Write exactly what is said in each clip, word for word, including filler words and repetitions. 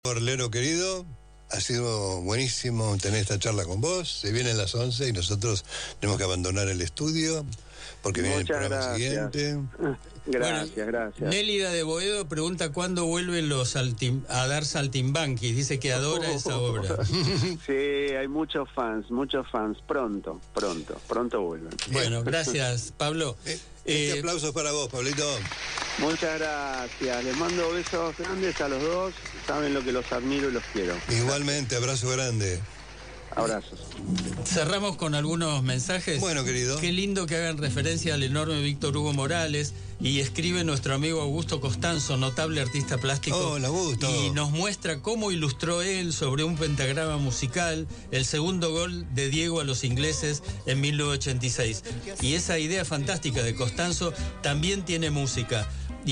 Borlero querido, ha sido buenísimo tener esta charla con vos. Se vienen las once y nosotros tenemos que abandonar el estudio porque viene Muchas el programa gracias. siguiente. Gracias, bueno, gracias. Nélida de Boedo pregunta cuándo vuelven los saltim, a dar saltimbanquis. Dice que adora esa obra. Sí, hay muchos fans, muchos fans. Pronto, pronto, pronto vuelven. Bueno, gracias, Pablo. Eh, este Eh, aplauso es para vos, Pablito. Muchas gracias. Les mando besos grandes a los dos. Saben lo que los admiro y los quiero. Igualmente, abrazo grande. Abrazos. Cerramos con algunos mensajes. Bueno, querido. Qué lindo que hagan referencia al enorme Víctor Hugo Morales. Y escribe nuestro amigo Augusto Costanzo, notable artista plástico. Hola, Augusto. Y nos muestra cómo ilustró él sobre un pentagrama musical el segundo gol de Diego a los ingleses en mil novecientos ochenta y seis. Y esa idea fantástica de Costanzo también tiene música.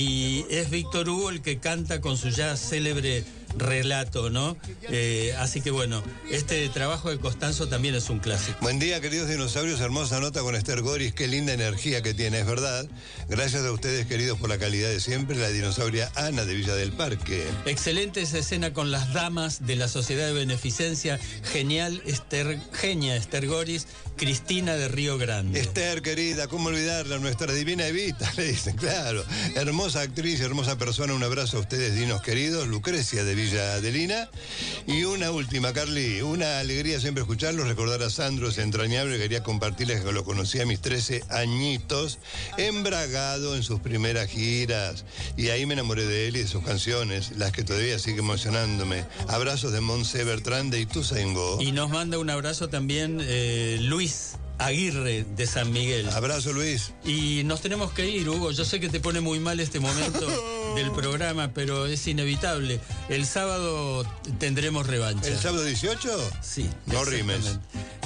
Y es Víctor Hugo el que canta con su ya célebre relato, ¿no? Eh, así que bueno, este trabajo de Costanzo también es un clásico. Buen día, queridos dinosaurios. Hermosa nota con Esther Goris. Qué linda energía que tiene, es verdad. Gracias a ustedes, queridos, por la calidad de siempre. La dinosauria Ana de Villa del Parque. Excelente esa escena con las damas de la Sociedad de Beneficencia. Genial, Esther, genia Esther Goris. Cristina de Río Grande. Esther, querida, ¿cómo olvidarla? Nuestra divina Evita, le dicen, claro. Hermosa actriz, hermosa persona. Un abrazo a ustedes, dinos queridos. Lucrecia de Villa Adelina. Y una última, Carly. Una alegría siempre escucharlos. Recordar a Sandro es entrañable. Quería compartirles que lo conocí a mis trece añitos, embragado en sus primeras giras. Y ahí me enamoré de él y de sus canciones, las que todavía siguen emocionándome. Abrazos de Montse Bertrand de Ituzaingó. Y nos manda un abrazo también eh, Luis Aguirre de San Miguel. Abrazo, Luis. Y nos tenemos que ir, Hugo. Yo sé que te pone muy mal este momento del programa, pero es inevitable. El sábado tendremos revancha. ¿El sábado dieciocho? Sí. No rimes.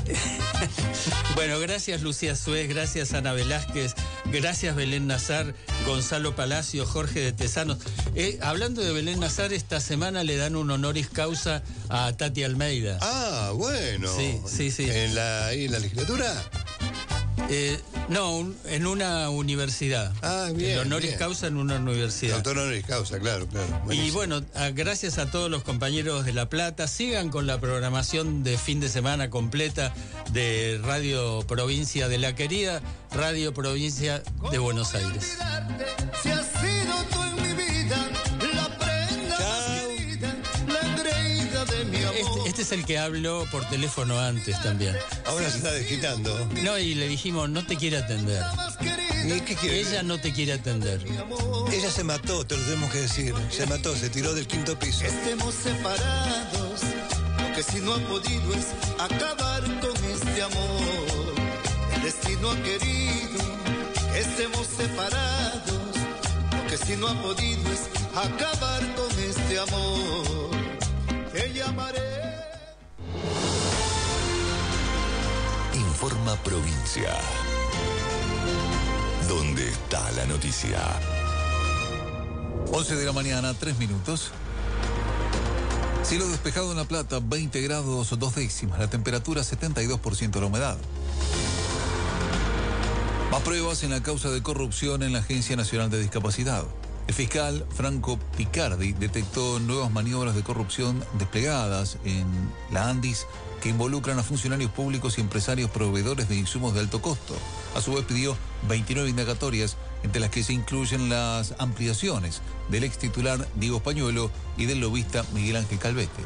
Bueno, gracias Lucía Suez, gracias Ana Velázquez, gracias Belén Nazar, Gonzalo Palacio, Jorge de Tesanos. Eh, hablando de Belén Nazar, esta semana le dan un honoris causa a Tati Almeida. Ah, bueno. Sí, sí, sí. ¿En la, ahí en la legislatura? Eh, no, un, en una universidad. Ah, bien. El honoris bien. causa en una universidad. Doctor honoris causa, claro, claro. Buenísimo. Y bueno, a, gracias a todos los compañeros de La Plata. Sigan con la programación de fin de semana completa de Radio Provincia, de la querida Radio Provincia de Buenos Aires. Si has sido tú en mi vida, la prenda más querida, la engreída de mi amor. Este, este es el que habló por teléfono antes también. Ahora se está desquitando. No, y le dijimos, no te quiere atender. ¿Y qué quiere? Ella no te quiere atender. Ella se mató, te lo tenemos que decir. Se mató, se tiró del quinto piso. Estemos separados, lo que sí no ha podido es acabar con este amor. El destino ha querido que estemos separados, lo que sí no ha podido es acabar con este amor. Te llamaré. Informa Provincia. ¿Dónde está la noticia? once de la mañana, tres minutos. Cielo despejado en La Plata, veinte grados, dos décimas. La temperatura, setenta y dos por ciento de la humedad. Más pruebas en la causa de corrupción en la Agencia Nacional de Discapacidad. El fiscal Franco Picardi detectó nuevas maniobras de corrupción desplegadas en la ANDIS que involucran a funcionarios públicos y empresarios proveedores de insumos de alto costo. A su vez pidió veintinueve indagatorias, entre las que se incluyen las ampliaciones del ex titular Diego Pañuelo y del lobista Miguel Ángel Calvete.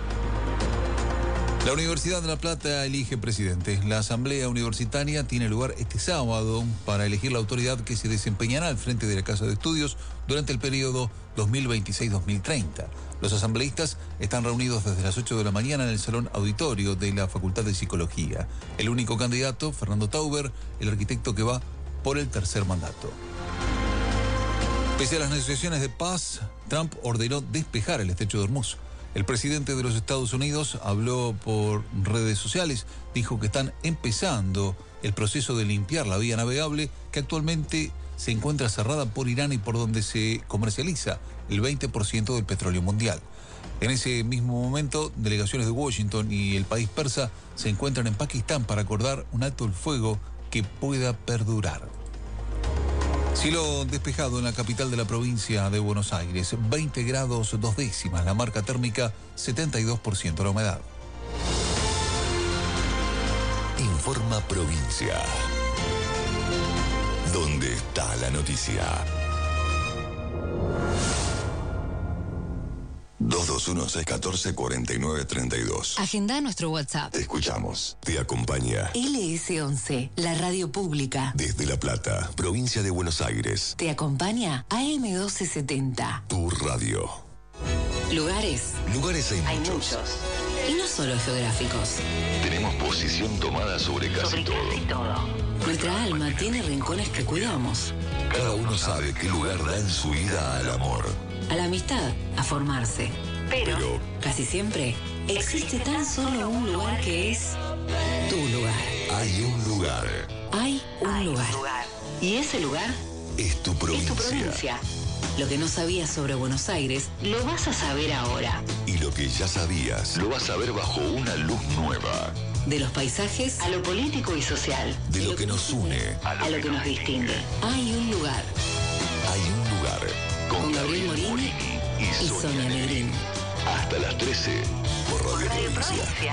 La Universidad de La Plata elige presidente. La asamblea universitaria tiene lugar este sábado para elegir la autoridad que se desempeñará al frente de la Casa de Estudios durante el periodo dos mil veintiséis a dos mil treinta. Los asambleístas están reunidos desde las ocho de la mañana en el salón auditorio de la Facultad de Psicología. El único candidato, Fernando Tauber, el arquitecto que va por el tercer mandato. Pese a las negociaciones de paz, Trump ordenó despejar el estrecho de Hormuz. El presidente de los Estados Unidos habló por redes sociales, dijo que están empezando el proceso de limpiar la vía navegable que actualmente se encuentra cerrada por Irán y por donde se comercializa el veinte por ciento del petróleo mundial. En ese mismo momento, delegaciones de Washington y el país persa se encuentran en Pakistán para acordar un alto el fuego que pueda perdurar. Cielo despejado en la capital de la provincia de Buenos Aires, veinte grados dos décimas, la marca térmica setenta y dos por ciento la humedad. Informa Provincia. ¿Dónde está la noticia? dos dos uno, seis uno cuatro, cuatro nueve tres dos. Agenda nuestro WhatsApp. Te escuchamos. Te acompaña L S once, la radio pública. desde La Plata, provincia de Buenos Aires. Te acompaña A M doce setenta. Tu radio. Lugares. Lugares hay, Hay muchos. muchos. Y no solo geográficos. Tenemos posición tomada sobre casi Sobre todo. casi todo. Nuestra alma tiene rincones que cuidamos. Cada uno sabe qué lugar da en su vida al amor. A la amistad, a formarse. Pero, Pero- casi siempre, existe tan solo un lugar que es tu lugar. Hay un lugar. Hay un lugar. Y ese lugar Es tu es provincia. tu provincia. Lo que no sabías sobre Buenos Aires, lo vas a saber ahora. Y lo que ya sabías, lo vas a ver bajo una luz nueva. De los paisajes a lo político y social. De lo que nos une A lo que nos distingue. Hay un lugar. Hay un lugar. Con Gabriel Morini y y Sonia Sonia Negrín. Negrín. Hasta las trece por Radio Provincia.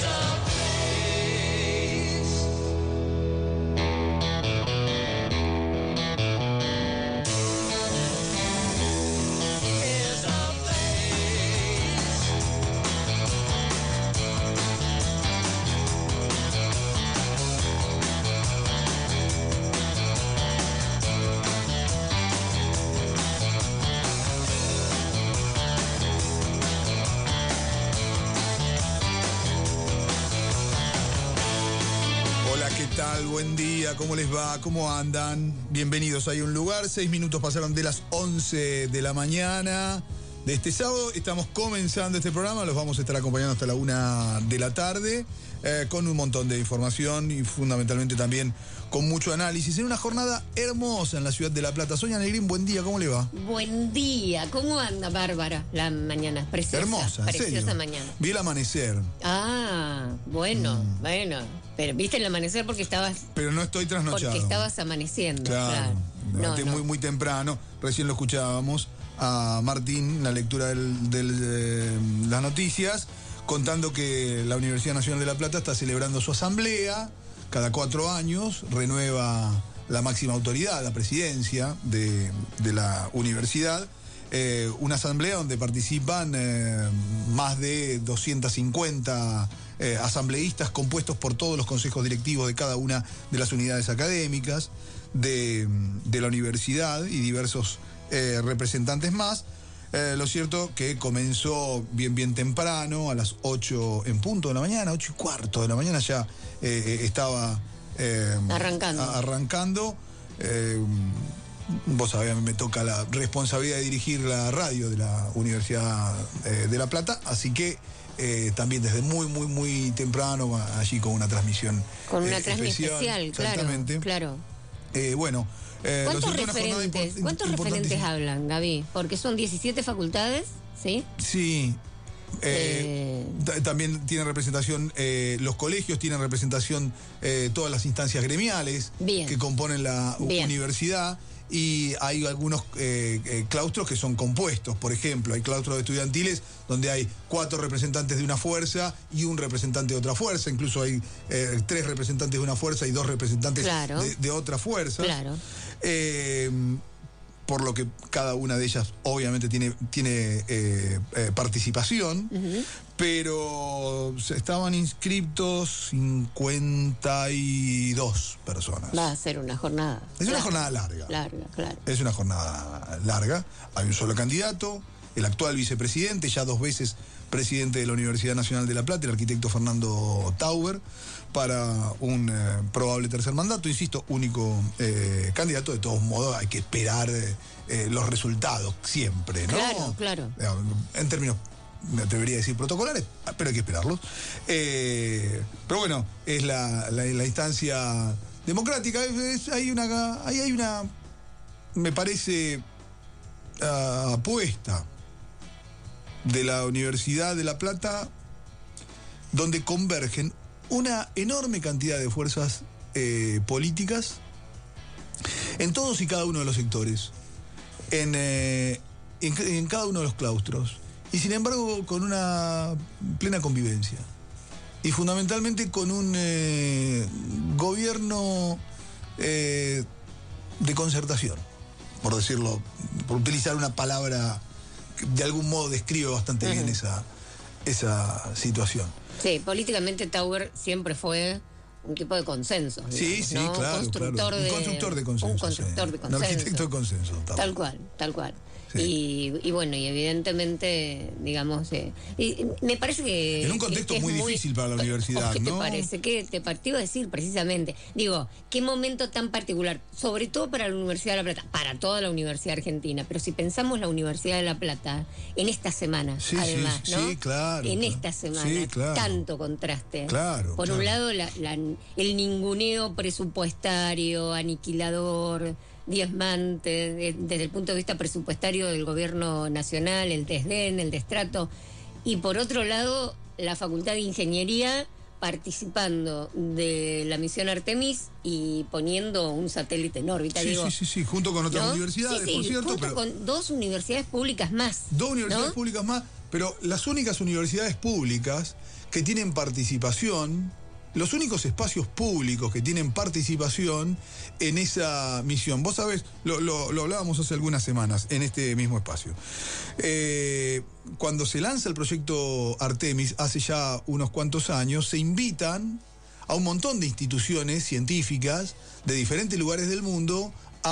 Hola, ¿qué tal? Buen día, ¿cómo les va? ¿Cómo andan? Bienvenidos a Hay un Lugar. Seis minutos pasaron de las once de la mañana de este sábado. Estamos comenzando este programa, los vamos a estar acompañando hasta la una de la tarde, eh, con un montón de información y fundamentalmente también con mucho análisis. En una jornada hermosa en la ciudad de La Plata. Sonia Negrín, buen día, ¿cómo le va? Buen día, ¿cómo anda Bárbara? La mañana, preciosa. Hermosa, en Preciosa serio. mañana. Vi el amanecer, Ah, bueno, Mm. bueno. Pero viste el amanecer porque estabas, pero no estoy trasnochado. porque estabas amaneciendo. Claro, Claro. me levanté No, muy, no. muy temprano. Recién lo escuchábamos a Martín, la lectura del, del, eh, las noticias, contando que la Universidad Nacional de La Plata está celebrando su asamblea. Cada cuatro años renueva la máxima autoridad, la presidencia de, de la universidad. Eh, una asamblea donde participan eh, más de doscientos cincuenta eh, asambleístas compuestos por todos los consejos directivos de cada una de las unidades académicas de, de la universidad y diversos eh, representantes más. Eh, lo cierto que comenzó bien bien temprano, a las ocho en punto de la mañana, ocho y cuarto de la mañana ya eh, estaba eh, Arrancando. a- arrancando. Eh, Vos sabés, a mí me toca la responsabilidad de dirigir la radio de la Universidad eh, de La Plata, así que eh, también desde muy, muy, muy temprano, allí con una transmisión Con una eh, transmisión especial, claro. exactamente. Claro. Eh, bueno, eh, lo ¿Cuántos cierto, una jornada referentes, import- ¿cuántos importantísima. referentes hablan, Gaby? Porque son diecisiete facultades, ¿sí? Sí. Eh, Eh, ta- también tienen representación, eh, los colegios tienen representación, eh, todas las instancias gremiales Bien. que componen la u- Bien. universidad, y hay algunos eh, eh, claustros que son compuestos. Por ejemplo, hay claustros estudiantiles donde hay cuatro representantes de una fuerza y un representante de otra fuerza. Incluso hay eh, tres representantes de una fuerza y dos representantes Claro. de, de otra fuerza. Claro. Eh, por lo que cada una de ellas obviamente tiene, tiene eh, eh, participación, Ujú. pero se- estaban inscriptos cincuenta y dos personas. Va a ser una jornada. Es una Claro. jornada larga. Larga, claro. Es una jornada larga. Hay un solo candidato, el actual vicepresidente, ya dos veces presidente de la Universidad Nacional de La Plata, el arquitecto Fernando Tauber, para un eh, probable tercer mandato. Insisto, único eh, candidato. De todos modos, hay que esperar eh, eh, los resultados siempre, ¿no? Claro, claro. Eh, En términos, me atrevería a decir protocolares, pero hay que esperarlos. Eh, pero bueno, es la, la- la instancia democrática. Es- es- hay una, ahí hay una, me parece, ah, apuesta de la Universidad de La Plata, donde convergen una enorme cantidad de fuerzas eh, políticas en todos y cada uno de los sectores, en, eh, en, en cada uno de los claustros, y sin embargo con una plena convivencia. Y fundamentalmente con un eh, gobierno eh, de concertación, por decirlo, por utilizar una palabra que de algún modo describe bastante uh-huh. bien esa, esa situación. Sí, políticamente Tauber siempre fue un tipo de consenso. Sí, digamos, sí, ¿no? claro, constructor claro. De, un constructor de consenso. Un constructor sí. de consenso. Un arquitecto de consenso. Tal, tal cual, tal cual. Sí. Y, y bueno, y evidentemente, digamos, eh, y me parece que... En un contexto que, que muy, muy difícil para la universidad, ¿qué ¿no? te parece? ¿Qué te partió a decir precisamente? Digo, qué momento tan particular, sobre todo para la Universidad de La Plata, para toda la Universidad Argentina, pero si pensamos la Universidad de La Plata, en esta semana, sí, además, sí, ¿no? Sí, claro. En claro. esta semana, sí, claro. tanto contraste. Claro. Por claro. un lado, la, la, el ninguneo presupuestario, aniquilador, diezmante, de, desde el punto de vista presupuestario del gobierno nacional, el desdén, el destrato, y por otro lado, la Facultad de Ingeniería participando de la misión Artemis y poniendo un satélite en órbita. Sí, digo, sí, sí, sí, junto con otras ¿no? universidades, sí, sí, por cierto. junto pero con dos universidades públicas más. Dos universidades ¿no? públicas más, pero las únicas universidades públicas que tienen participación, los únicos espacios públicos que tienen participación en esa misión. Vos sabés, lo, lo, lo hablábamos hace algunas semanas en este mismo espacio. Eh, cuando se lanza el proyecto Artemis, hace ya unos cuantos años, se invitan a un montón de instituciones científicas de diferentes lugares del mundo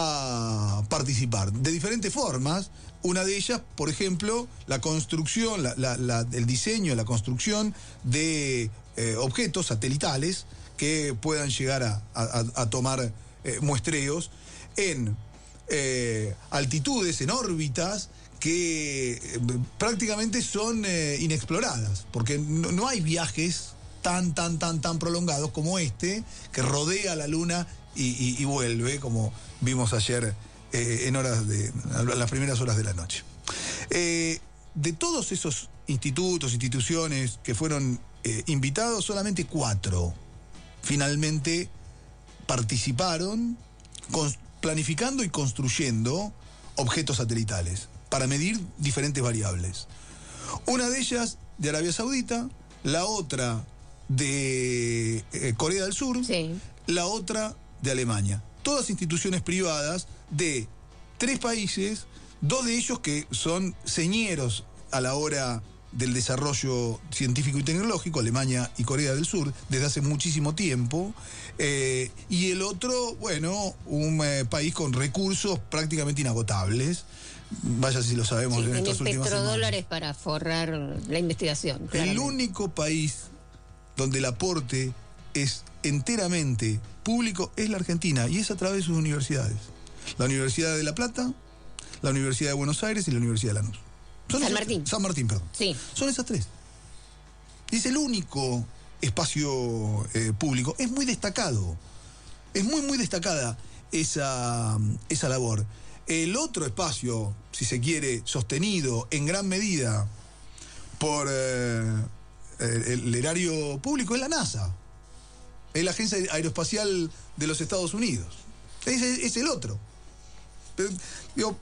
a participar, de diferentes formas. Una de ellas, por ejemplo, la construcción, la, la, la, el diseño, la construcción de eh, objetos satelitales que puedan llegar a, a, a tomar eh, muestreos en eh, altitudes, en órbitas que eh, prácticamente son eh, inexploradas, porque no, no hay viajes tan, tan, tan, tan prolongados como este, que rodea la Luna y, y, y vuelve, como vimos ayer eh, en horas de, en las primeras horas de la noche. Eh, de todos esos institutos, instituciones que fueron eh, invitados, solamente cuatro finalmente participaron con, planificando y construyendo objetos satelitales para medir diferentes variables. Una de ellas de Arabia Saudita, la otra de eh, Corea del Sur, sí. la otra de Alemania. Todas instituciones privadas de tres países, dos de ellos que son señeros a la hora del desarrollo científico y tecnológico, Alemania y Corea del Sur, desde hace muchísimo tiempo, eh, y el otro, bueno, un eh, país con recursos prácticamente inagotables, vaya si lo sabemos sí, en estas tiene últimas petrodólares semanas. para forrar la investigación. Claramente. El único país donde el aporte es enteramente público es la Argentina, y es a través de sus universidades. La Universidad de La Plata, la Universidad de Buenos Aires y la Universidad de Lanús. Son San esas, Martín. San Martín, perdón. Sí. Son esas tres. Y es el único espacio eh, público. Es muy destacado. Es muy, muy destacada esa, esa labor. El otro espacio, si se quiere, sostenido en gran medida por eh, el, el erario público, es la NASA. Es la Agencia Aeroespacial de los Estados Unidos. Es, es, es el otro. Pero, digo,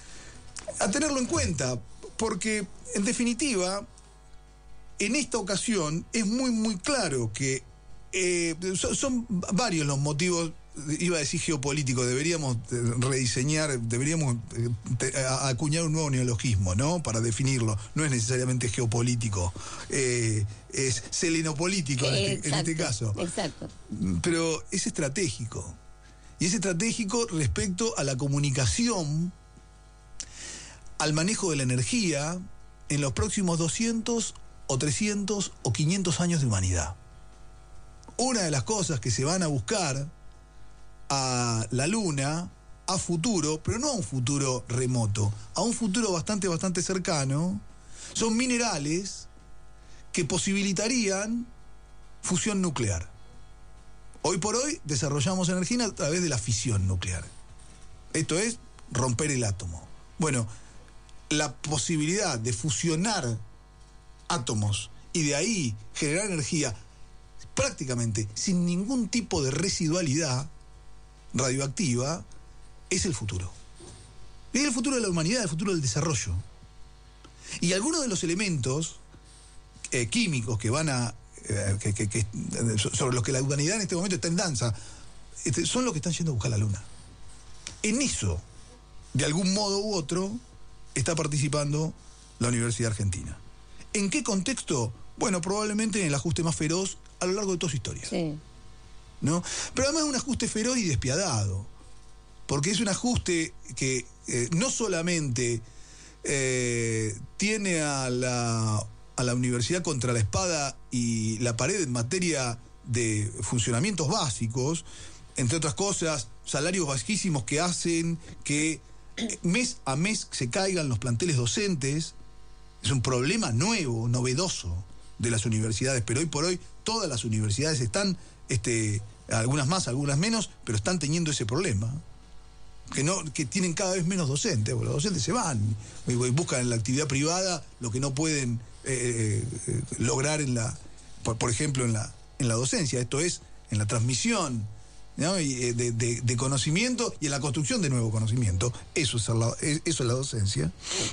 a tenerlo en cuenta, porque en definitiva, en esta ocasión es muy, muy claro que eh, son, son varios los motivos, iba a decir geopolíticos, deberíamos rediseñar, deberíamos eh, te, a, acuñar un nuevo neologismo, ¿no? Para definirlo. No es necesariamente geopolítico, eh, es selenopolítico en este, exacto, en este caso. Exacto. Pero es estratégico. Y es estratégico respecto a la comunicación, al manejo de la energía en los próximos doscientos o trescientos o quinientos años de humanidad. Una de las cosas que se van a buscar a la Luna a futuro, pero no a un futuro remoto, a un futuro bastante, bastante cercano, son minerales que posibilitarían fusión nuclear. Hoy por hoy desarrollamos energía a través de la fisión nuclear. Esto es romper el átomo. Bueno, la posibilidad de fusionar átomos y de ahí generar energía prácticamente sin ningún tipo de residualidad radioactiva es el futuro. Es el futuro de la humanidad, el futuro del desarrollo. Y algunos de los elementos eh, químicos que van a eh, que, que, que, sobre los que la humanidad en este momento está en danza, este, son los que están yendo a buscar la luna. En eso, de algún modo u otro, está participando la Universidad Argentina. ¿En qué contexto? Bueno, probablemente en el ajuste más feroz a lo largo de toda su historia. Sí. ¿No? Pero además es un ajuste feroz y despiadado, porque es un ajuste que eh, no solamente eh, tiene a la, a la universidad contra la espada y la pared en materia de funcionamientos básicos, entre otras cosas, salarios bajísimos que hacen que mes a mes se caigan los planteles docentes. Es un problema nuevo, novedoso de las universidades, pero hoy por hoy todas las universidades están, este, algunas más, algunas menos, pero están teniendo ese problema, que no, que tienen cada vez menos docentes. Los docentes se van y buscan en la actividad privada lo que no pueden eh, eh, lograr en la, por, por ejemplo, en la, en la docencia. Esto es, en la transmisión, ¿no? y, de, de, de conocimiento y en la construcción de nuevo conocimiento. Eso es la, eso es la docencia.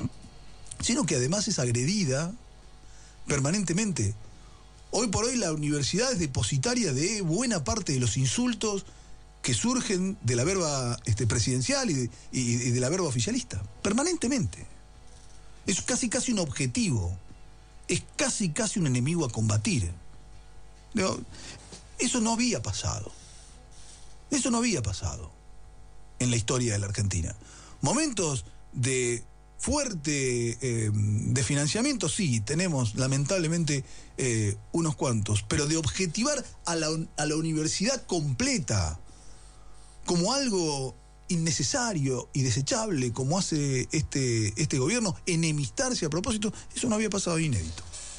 Sino que además es agredida permanentemente. Hoy por hoy la universidad es depositaria de buena parte de los insultos que surgen de la verba este, presidencial y de, y, y de la verba oficialista. Permanentemente. Es casi casi un objetivo. Es casi casi un enemigo a combatir. ¿No? Eso no había pasado. Eso no había pasado en la historia de la Argentina. Momentos de fuerte eh, de financiamiento, sí, tenemos lamentablemente eh, unos cuantos, pero de objetivar a la, a la universidad completa como algo innecesario y desechable, como hace este, este gobierno, enemistarse a propósito, eso no había pasado, inédito.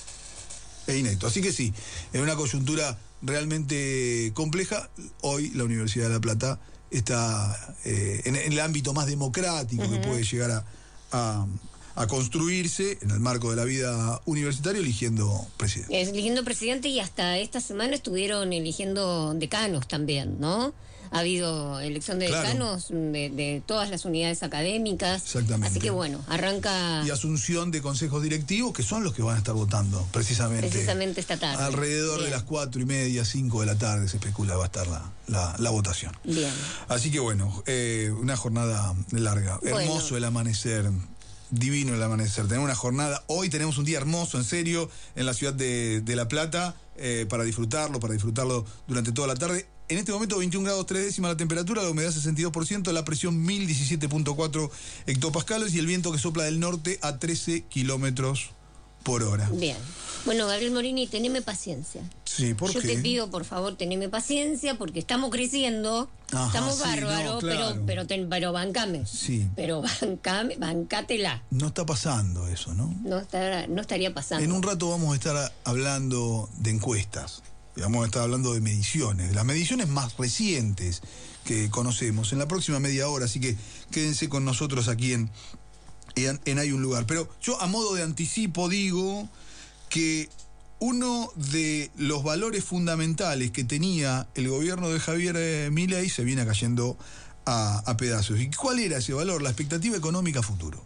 Es inédito. Así que sí, en una coyuntura realmente compleja, hoy la Universidad de La Plata está eh, en, en el ámbito más democrático uh-huh. que puede llegar a A, a construirse en el marco de la vida universitaria, eligiendo presidente. Es, eligiendo presidente, y hasta esta semana estuvieron eligiendo decanos también, ¿no? Ha habido elección de Claro. decanos de, de todas las unidades académicas. Exactamente. Así que bueno, arranca... Y asunción de consejos directivos, que son los que van a estar votando precisamente. Precisamente esta tarde. Alrededor Bien. de las cuatro y media, cinco de la tarde se especula va a estar la, la, la votación. Bien. Así que bueno, eh, una jornada larga. Bueno. Hermoso el amanecer. Divino el amanecer. Tenemos una jornada. Hoy tenemos un día hermoso, en serio, en la ciudad de, de La Plata, eh, para disfrutarlo, para disfrutarlo durante toda la tarde. En este momento veintiún grados tres décimas la temperatura, la humedad sesenta y dos por ciento, la presión mil diecisiete punto cuatro hectopascales y el viento que sopla del norte a trece kilómetros por hora. Bien. Bueno, Gabriel Morini, teneme paciencia. Sí, ¿por Yo qué? te pido, por favor, teneme paciencia, porque estamos creciendo, Ajá, estamos sí, bárbaros, no, claro. pero, pero, ten- pero bancame. Sí. Pero bancame, bancátela. No está pasando eso, ¿no? No, estará- no estaría pasando. En un rato vamos a estar hablando de encuestas, y vamos a estar hablando de mediciones, de las mediciones más recientes que conocemos, en la próxima media hora, así que quédense con nosotros aquí en, en, en Hay un Lugar. Pero yo, a modo de anticipo, digo que uno de los valores fundamentales que tenía el gobierno de Javier eh, Milei se viene cayendo a, a pedazos. ¿Y cuál era ese valor? La expectativa económica futuro.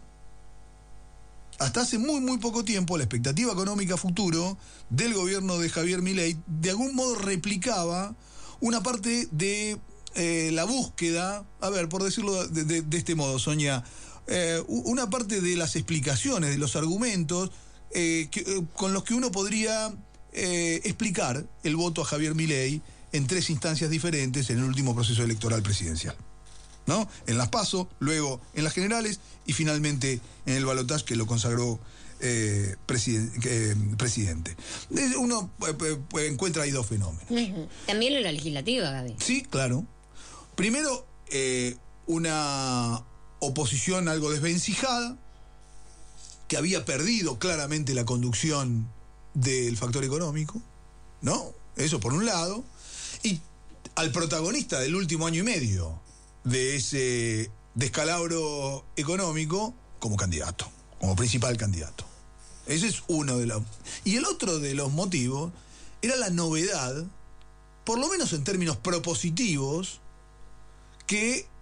Hasta hace muy, muy poco tiempo, la expectativa económica futuro del gobierno de Javier Milei de algún modo replicaba una parte de eh, la búsqueda, a ver, por decirlo de, de, de este modo, Sonia, eh, una parte de las explicaciones, de los argumentos eh, que, eh, con los que uno podría eh, explicar el voto a Javier Milei en tres instancias diferentes en el último proceso electoral presidencial, ¿no? En las PASO, luego en las generales y finalmente en el balotaje que lo consagró eh, presiden- eh, presidente. Uno eh, eh, encuentra ahí dos fenómenos. Ujú. También en la legislativa, Gaby. Sí, claro. Primero, eh, una oposición algo desvencijada, que había perdido claramente la conducción del factor económico, ¿no? Eso por un lado. Y al protagonista del último año y medio de ese descalabro económico como candidato, como principal candidato. Ese es uno de los... Y el otro de los motivos era la novedad, por lo menos en términos propositivos, que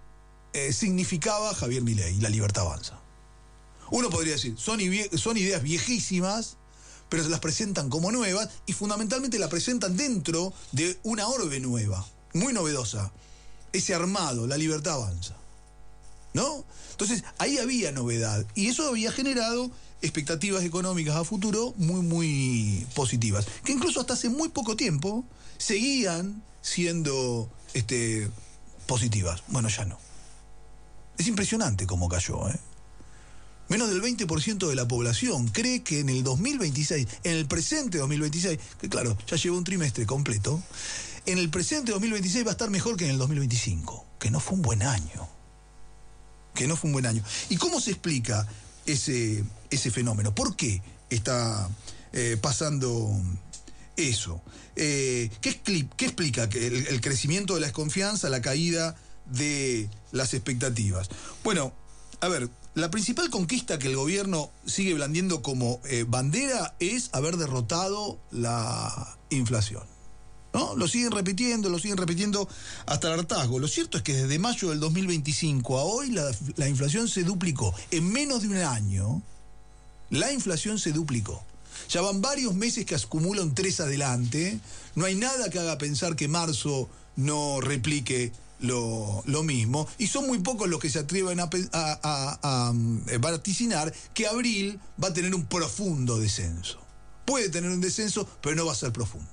eh, significaba Javier Milei, la libertad avanza. Uno podría decir, son, son ideas viejísimas, pero se las presentan como nuevas y fundamentalmente la presentan dentro de una orbe nueva, muy novedosa. Ese armado, la libertad avanza, ¿no? Entonces, ahí había novedad y eso había generado expectativas económicas a futuro muy, muy positivas, que incluso hasta hace muy poco tiempo seguían siendo este, positivas. Bueno, ya no. Es impresionante cómo cayó, ¿eh? Menos del veinte por ciento de la población cree que en el dos mil veintiséis, en el presente dos mil veintiséis, que claro, ya lleva un trimestre completo, en el presente dos mil veintiséis va a estar mejor que en el dos mil veinticinco, que no fue un buen año. Que no fue un buen año. ¿Y cómo se explica ese, ese fenómeno? ¿Por qué está eh, pasando eso? Eh, ¿qué, ¿Qué explica que el, el crecimiento de la desconfianza, la caída de las expectativas? Bueno, a ver, la principal conquista que el gobierno sigue blandiendo como eh, bandera es haber derrotado la inflación, ¿no? Lo siguen repitiendo, lo siguen repitiendo hasta el hartazgo. Lo cierto es que desde mayo del dos mil veinticinco a hoy la, la inflación se duplicó. En menos de un año, la inflación se duplicó. Ya van varios meses que acumulan tres adelante. No hay nada que haga pensar que marzo no replique Lo, lo mismo, y son muy pocos los que se atreven a, a, a, a, a vaticinar que abril va a tener un profundo descenso. Puede tener un descenso, pero no va a ser profundo.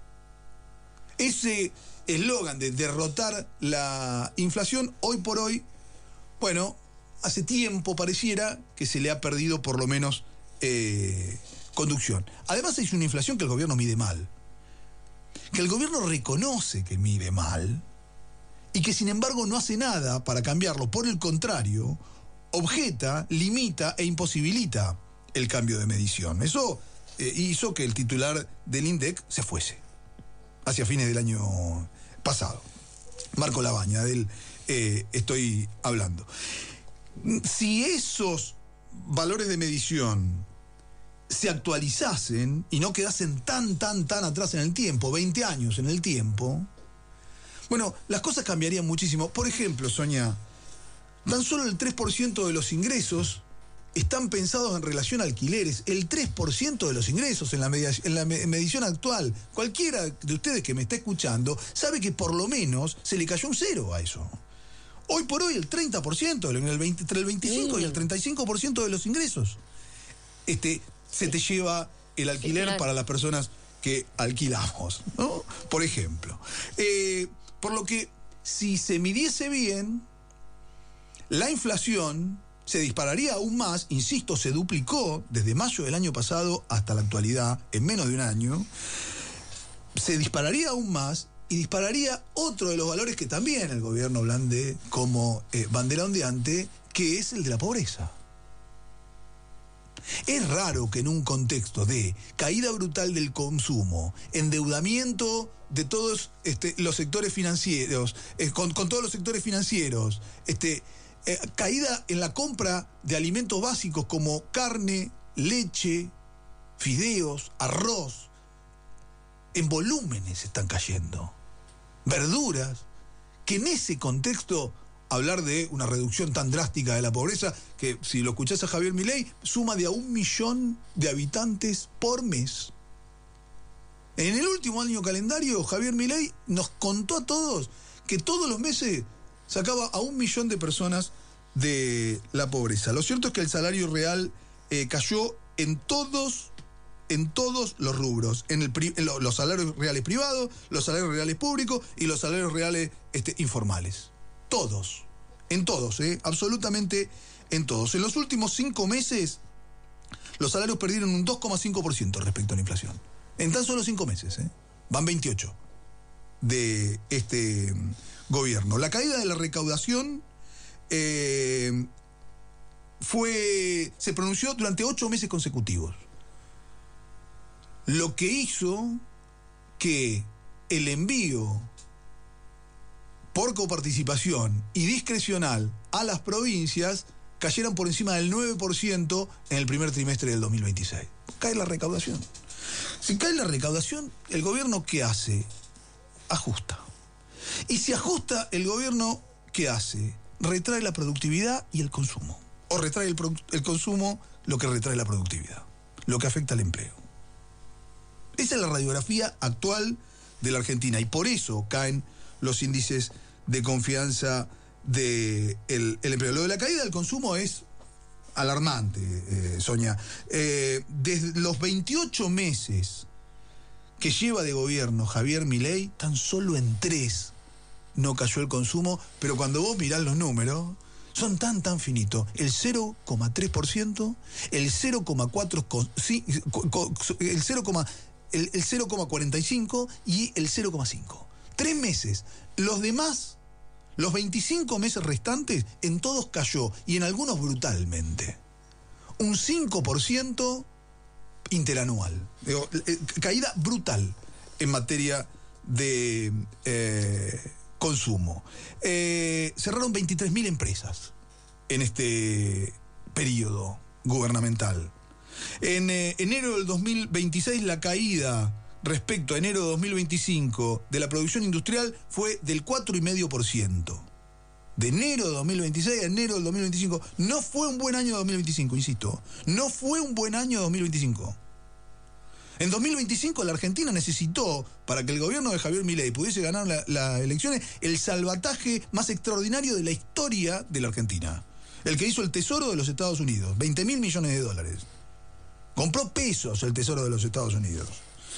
Ese eslogan de derrotar la inflación, hoy por hoy, bueno, hace tiempo pareciera que se le ha perdido por lo menos eh, conducción. Además es una inflación que el gobierno mide mal, que el gobierno reconoce que mide mal, y que sin embargo no hace nada para cambiarlo. Por el contrario, objeta, limita e imposibilita el cambio de medición. Eso eh, hizo que el titular del INDEC se fuese hacia fines del año pasado. Marco Labaña, de él eh, estoy hablando. Si esos valores de medición se actualizasen y no quedasen tan, tan, tan atrás en el tiempo, veinte años en el tiempo, bueno, las cosas cambiarían muchísimo. Por ejemplo, Sonia, tan solo el tres por ciento de los ingresos están pensados en relación a alquileres. El tres por ciento de los ingresos en la, media, en la medición actual. Cualquiera de ustedes que me está escuchando sabe que por lo menos se le cayó un cero a eso. Hoy por hoy el treinta por ciento, el veinte, entre el veinticinco y el treinta y cinco por ciento de los ingresos este, se te lleva el alquiler, sí, claro, para las personas que alquilamos, ¿no? Por ejemplo. Eh... Por lo que, si se midiese bien, la inflación se dispararía aún más, insisto, se duplicó desde mayo del año pasado hasta la actualidad, en menos de un año, se dispararía aún más y dispararía otro de los valores que también el gobierno blande como eh, bandera ondeante, que es el de la pobreza. Es raro que en un contexto de caída brutal del consumo, endeudamiento de todos este, los sectores financieros, eh, con, con todos los sectores financieros, este, eh, caída en la compra de alimentos básicos como carne, leche, fideos, arroz, en volúmenes están cayendo, verduras, que en ese contexto hablar de una reducción tan drástica de la pobreza, que si lo escuchás a Javier Milei, suma de a un millón de habitantes por mes. En el último año calendario, Javier Milei nos contó a todos que todos los meses sacaba a un millón de personas de la pobreza. Lo cierto es que el salario real eh, cayó en todos, en todos los rubros, en, el, en lo, los salarios reales privados, los salarios reales públicos y los salarios reales este, informales. Todos, en todos, ¿eh? Absolutamente en todos. En los últimos cinco meses, los salarios perdieron un dos coma cinco por ciento respecto a la inflación. En tan solo cinco meses, ¿eh? Van veintiocho de este gobierno. La caída de la recaudación eh, fue, se pronunció durante ocho meses consecutivos. Lo que hizo que el envío por coparticipación y discrecional a las provincias cayeran por encima del nueve por ciento en el primer trimestre del dos mil veintiséis. Cae la recaudación. Si cae la recaudación, ¿el gobierno qué hace? Ajusta. Y si ajusta, ¿el gobierno qué hace? retrae la productividad y el consumo. O retrae el, el consumo lo que retrae la productividad, lo que afecta al empleo. Esa es la radiografía actual de la Argentina y por eso caen los índices de confianza del de el empleo. Lo de la caída del consumo es alarmante, eh, Sonia. Eh, desde los veintiocho meses que lleva de gobierno Javier Milei, tan solo en tres no cayó el consumo, pero cuando vos mirás los números, son tan, tan finitos. El cero coma tres por ciento, el cero coma cuatro por ciento, el cero, el, el cero coma cuarenta y cinco por ciento y el cero coma cinco por ciento. Tres meses. Los demás, los veinticinco meses restantes, en todos cayó, y en algunos brutalmente. Un cinco por ciento interanual. Digo, eh, caída brutal en materia de eh, consumo. Eh, cerraron veintitrés mil empresas en este periodo gubernamental. En eh, enero del dos mil veintiséis la caída respecto a enero de dos mil veinticinco de la producción industrial fue del cuatro coma cinco por ciento. De enero de dos mil veintiséis a enero del dos mil veinticinco. No fue un buen año dos mil veinticinco, insisto. No fue un buen año dos mil veinticinco. En dos mil veinticinco la Argentina necesitó, para que el gobierno de Javier Milei pudiese ganar las la elecciones, el salvataje más extraordinario de la historia de la Argentina. El que hizo el Tesoro de los Estados Unidos, veinte mil millones de dólares. Compró pesos el Tesoro de los Estados Unidos.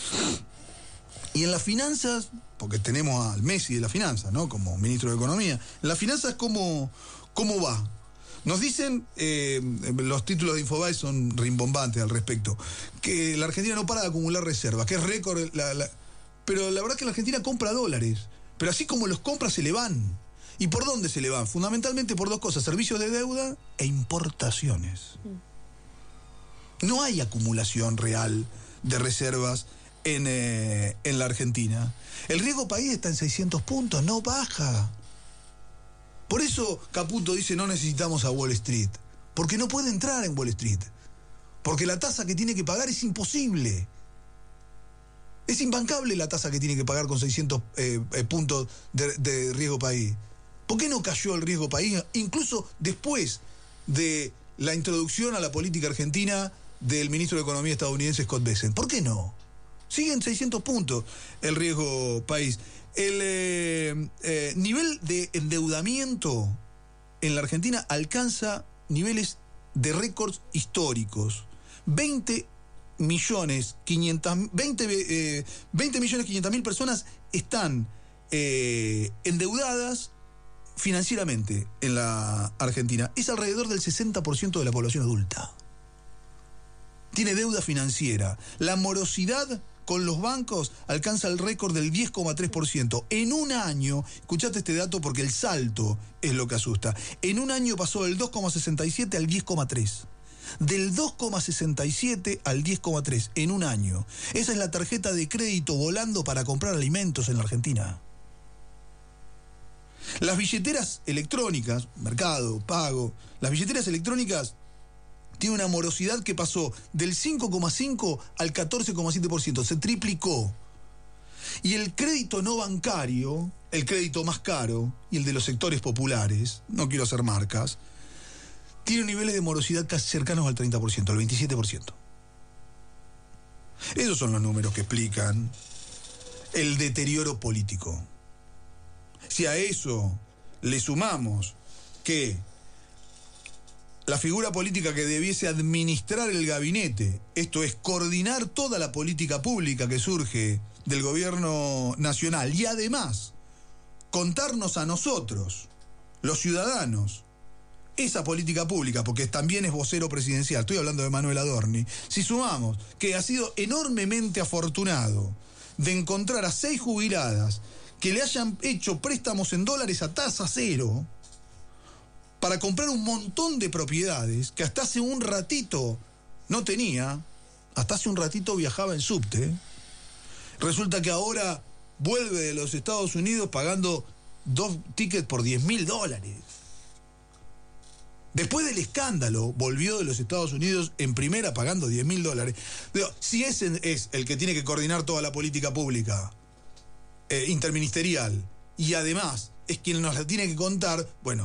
Y en las finanzas, porque tenemos al Messi de las finanzas, ¿no? Como ministro de Economía. En las finanzas, ¿cómo, cómo va? Nos dicen, eh, los títulos de Infobae son rimbombantes al respecto, que la Argentina no para de acumular reservas, que es récord, la, la, pero la verdad es que la Argentina compra dólares, pero así como los compra se le van. ¿Y por dónde se le van? Fundamentalmente por dos cosas, servicios de deuda e importaciones. No hay acumulación real de reservas en, eh, en la Argentina. El riesgo país está en seiscientos puntos, no baja. Por eso Caputo dice no necesitamos a Wall Street, porque no puede entrar en Wall Street, porque la tasa que tiene que pagar es imposible. Es imbancable la tasa que tiene que pagar con seiscientos eh, eh, puntos de, de riesgo país. ¿Por qué no cayó el riesgo país incluso después de la introducción a la política argentina del ministro de Economía estadounidense Scott Bessent? ¿Por qué no? Sigue en seiscientos puntos el riesgo país. El eh, eh, nivel de endeudamiento en la Argentina alcanza niveles de récords históricos. veinte millones quinientas mil personas están eh, endeudadas financieramente en la Argentina. Es alrededor del sesenta por ciento de la población adulta. Tiene deuda financiera. La morosidad con los bancos alcanza el récord del diez coma tres por ciento. En un año, escuchate este dato porque el salto es lo que asusta, en un año pasó del dos coma sesenta y siete al diez coma tres. Del dos coma sesenta y siete al diez coma tres en un año. Esa es la tarjeta de crédito volando para comprar alimentos en la Argentina. Las billeteras electrónicas, Mercado Pago, las billeteras electrónicas tiene una morosidad que pasó del cinco coma cinco al catorce coma siete por ciento, se triplicó. Y el crédito no bancario, el crédito más caro, y el de los sectores populares, no quiero hacer marcas, tiene niveles de morosidad casi cercanos al treinta por ciento, al veintisiete por ciento. Esos son los números que explican el deterioro político. Si a eso le sumamos que la figura política que debiese administrar el gabinete, esto es, coordinar toda la política pública que surge del gobierno nacional y además contarnos a nosotros, los ciudadanos, esa política pública, porque también es vocero presidencial, estoy hablando de Manuel Adorni, si sumamos que ha sido enormemente afortunado de encontrar a seis jubiladas que le hayan hecho préstamos en dólares a tasa cero, para comprar un montón de propiedades que hasta hace un ratito no tenía, hasta hace un ratito viajaba en subte, resulta que ahora vuelve de los Estados Unidos pagando dos tickets por diez mil dólares. Después del escándalo, volvió de los Estados Unidos en primera pagando diez mil dólares. Digo, si ese es el que tiene que coordinar toda la política pública eh, interministerial y además es quien nos la tiene que contar, bueno,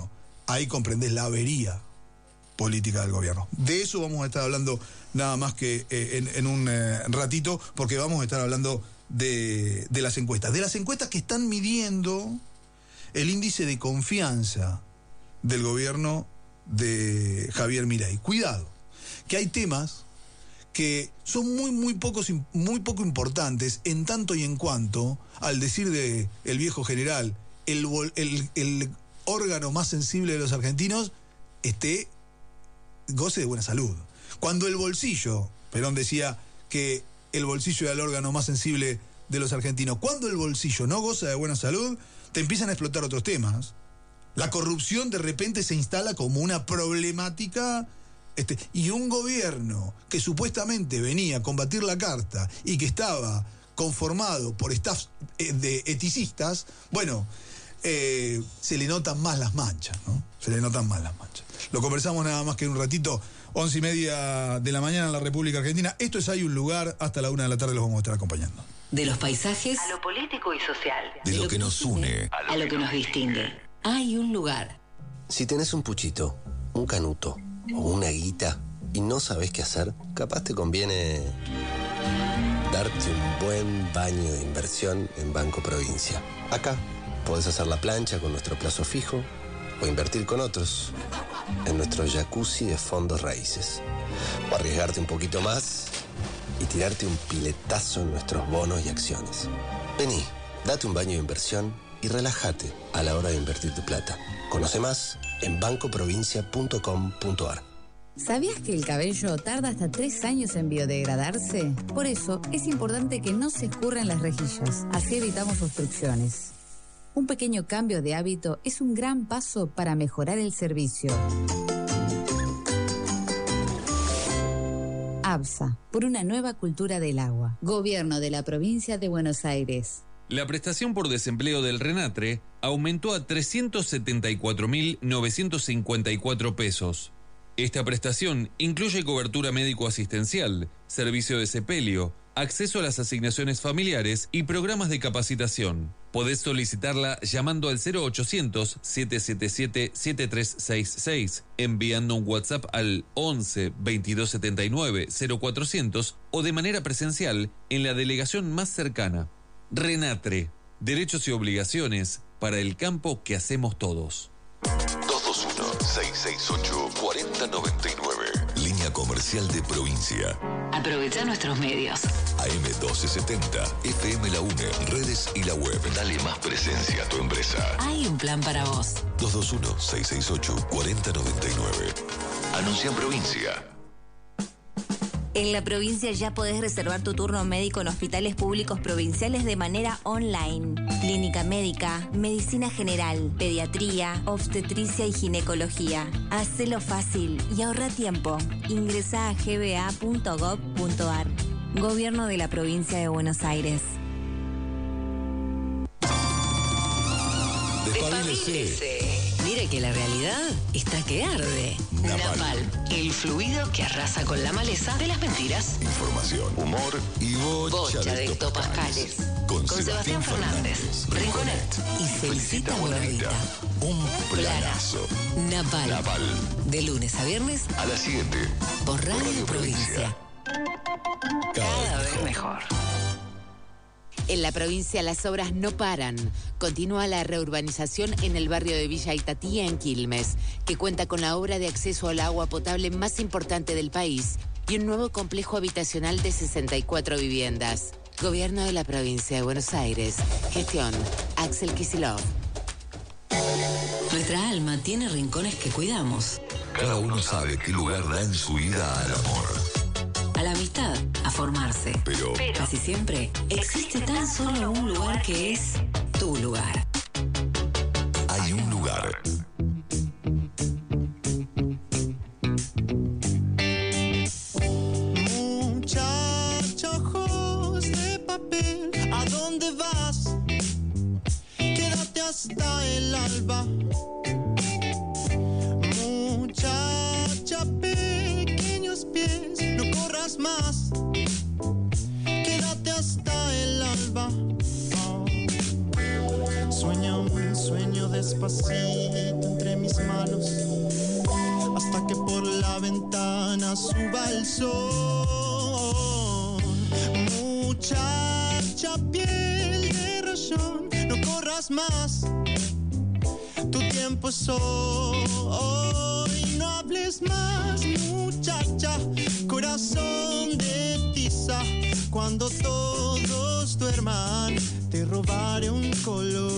ahí comprendés la avería política del gobierno. De eso vamos a estar hablando nada más que eh, en, en un eh, ratito, porque vamos a estar hablando de, de las encuestas. De las encuestas que están midiendo el índice de confianza del gobierno de Javier Milei. Cuidado, que hay temas que son muy, muy, pocos, muy poco importantes en tanto y en cuanto, al decir de el viejo general, el, el, el órgano más sensible de los argentinos esté goce de buena salud. Cuando el bolsillo, Perón decía que el bolsillo era el órgano más sensible de los argentinos, cuando el bolsillo no goza de buena salud, te empiezan a explotar otros temas. La corrupción de repente se instala como una problemática, este, y un gobierno que supuestamente venía a combatir la carta y que estaba conformado por staffs de eticistas, bueno, eh, se le notan más las manchas, ¿no? Se le notan más las manchas. Lo conversamos nada más que en un ratito, once y media de la mañana en la República Argentina. Esto es Hay un lugar, hasta la una de la tarde los vamos a estar acompañando. De los paisajes a lo político y social. De, de lo, lo que nos une a lo que nos distingue. Hay un lugar. Si tenés un puchito, un canuto o una guita y no sabés qué hacer, capaz te conviene darte un buen baño de inversión en Banco Provincia. Acá podés hacer la plancha con nuestro plazo fijo o invertir con otros en nuestro jacuzzi de fondos raíces. O arriesgarte un poquito más y tirarte un piletazo en nuestros bonos y acciones. Vení, date un baño de inversión y relájate a la hora de invertir tu plata. Conoce más en banco provincia punto com punto a r. ¿Sabías que el cabello tarda hasta tres años en biodegradarse? Por eso es importante que no se escurran las rejillas, así evitamos obstrucciones. Un pequeño cambio de hábito es un gran paso para mejorar el servicio. ABSA, por una nueva cultura del agua. Gobierno de la Provincia de Buenos Aires. La prestación por desempleo del RENATRE aumentó a trescientos setenta y cuatro mil novecientos cincuenta y cuatro pesos. Esta prestación incluye cobertura médico-asistencial, servicio de sepelio, acceso a las asignaciones familiares y programas de capacitación. Podés solicitarla llamando al cero ochocientos, siete siete siete, siete tres seis seis, enviando un WhatsApp al once, veintidós setenta y nueve, cero cuatrocientos o de manera presencial en la delegación más cercana. RENATRE, derechos y obligaciones para el campo que hacemos todos. dos dos uno, seis seis ocho, cuatro cero nueve nueve. Línea comercial de Provincia. Aprovecha nuestros medios. A M doce setenta, F M La UNE, redes y la web. Dale más presencia a tu empresa. Hay un plan para vos. dos dos uno, seis seis ocho, cuatro cero nueve nueve. Anuncia en Provincia. En la provincia ya podés reservar tu turno médico en hospitales públicos provinciales de manera online. Clínica médica, medicina general, pediatría, obstetricia y ginecología. Hacelo fácil y ahorra tiempo. Ingresa a g b a punto gov punto a r. Gobierno de la Provincia de Buenos Aires. Despabilese. Mire que la realidad está que arde. Napal. Napal, el fluido que arrasa con la maleza de las mentiras. Información, humor y bocha, Bocha de de hectopascales. Con, Con Sebastián, Sebastián Fernández, Rinconet y Felicita Bonavita. Un planazo. Napal. Napal. De lunes a viernes a las siete. Por Radio, por Radio Provincia. Provincia. Cada, Cada vez mejor. En la provincia las obras no paran. Continúa la reurbanización en el barrio de Villa Itatía, en Quilmes, que cuenta con la obra de acceso al agua potable más importante del país y un nuevo complejo habitacional de sesenta y cuatro viviendas. Gobierno de la Provincia de Buenos Aires. Gestión Axel Kicillof. Nuestra alma tiene rincones que cuidamos. Cada uno sabe qué lugar da en su vida al amor. A la amistad, a formarse. Pero, Pero casi siempre existe tan solo un lugar que es tu lugar. Hay un lugar. Muchacha, ojos de papel, ¿a dónde vas? Quédate hasta el alba. Muchacha, pequeños pies, no corras más. Quédate hasta el alba. Oh. Sueño, sueño despacito entre mis manos. corazón. Muchacha piel de rayón, no corras más, tu tiempo es hoy. No hables más, muchacha, corazón de tiza. Cuando todos duerman, te robaré un color.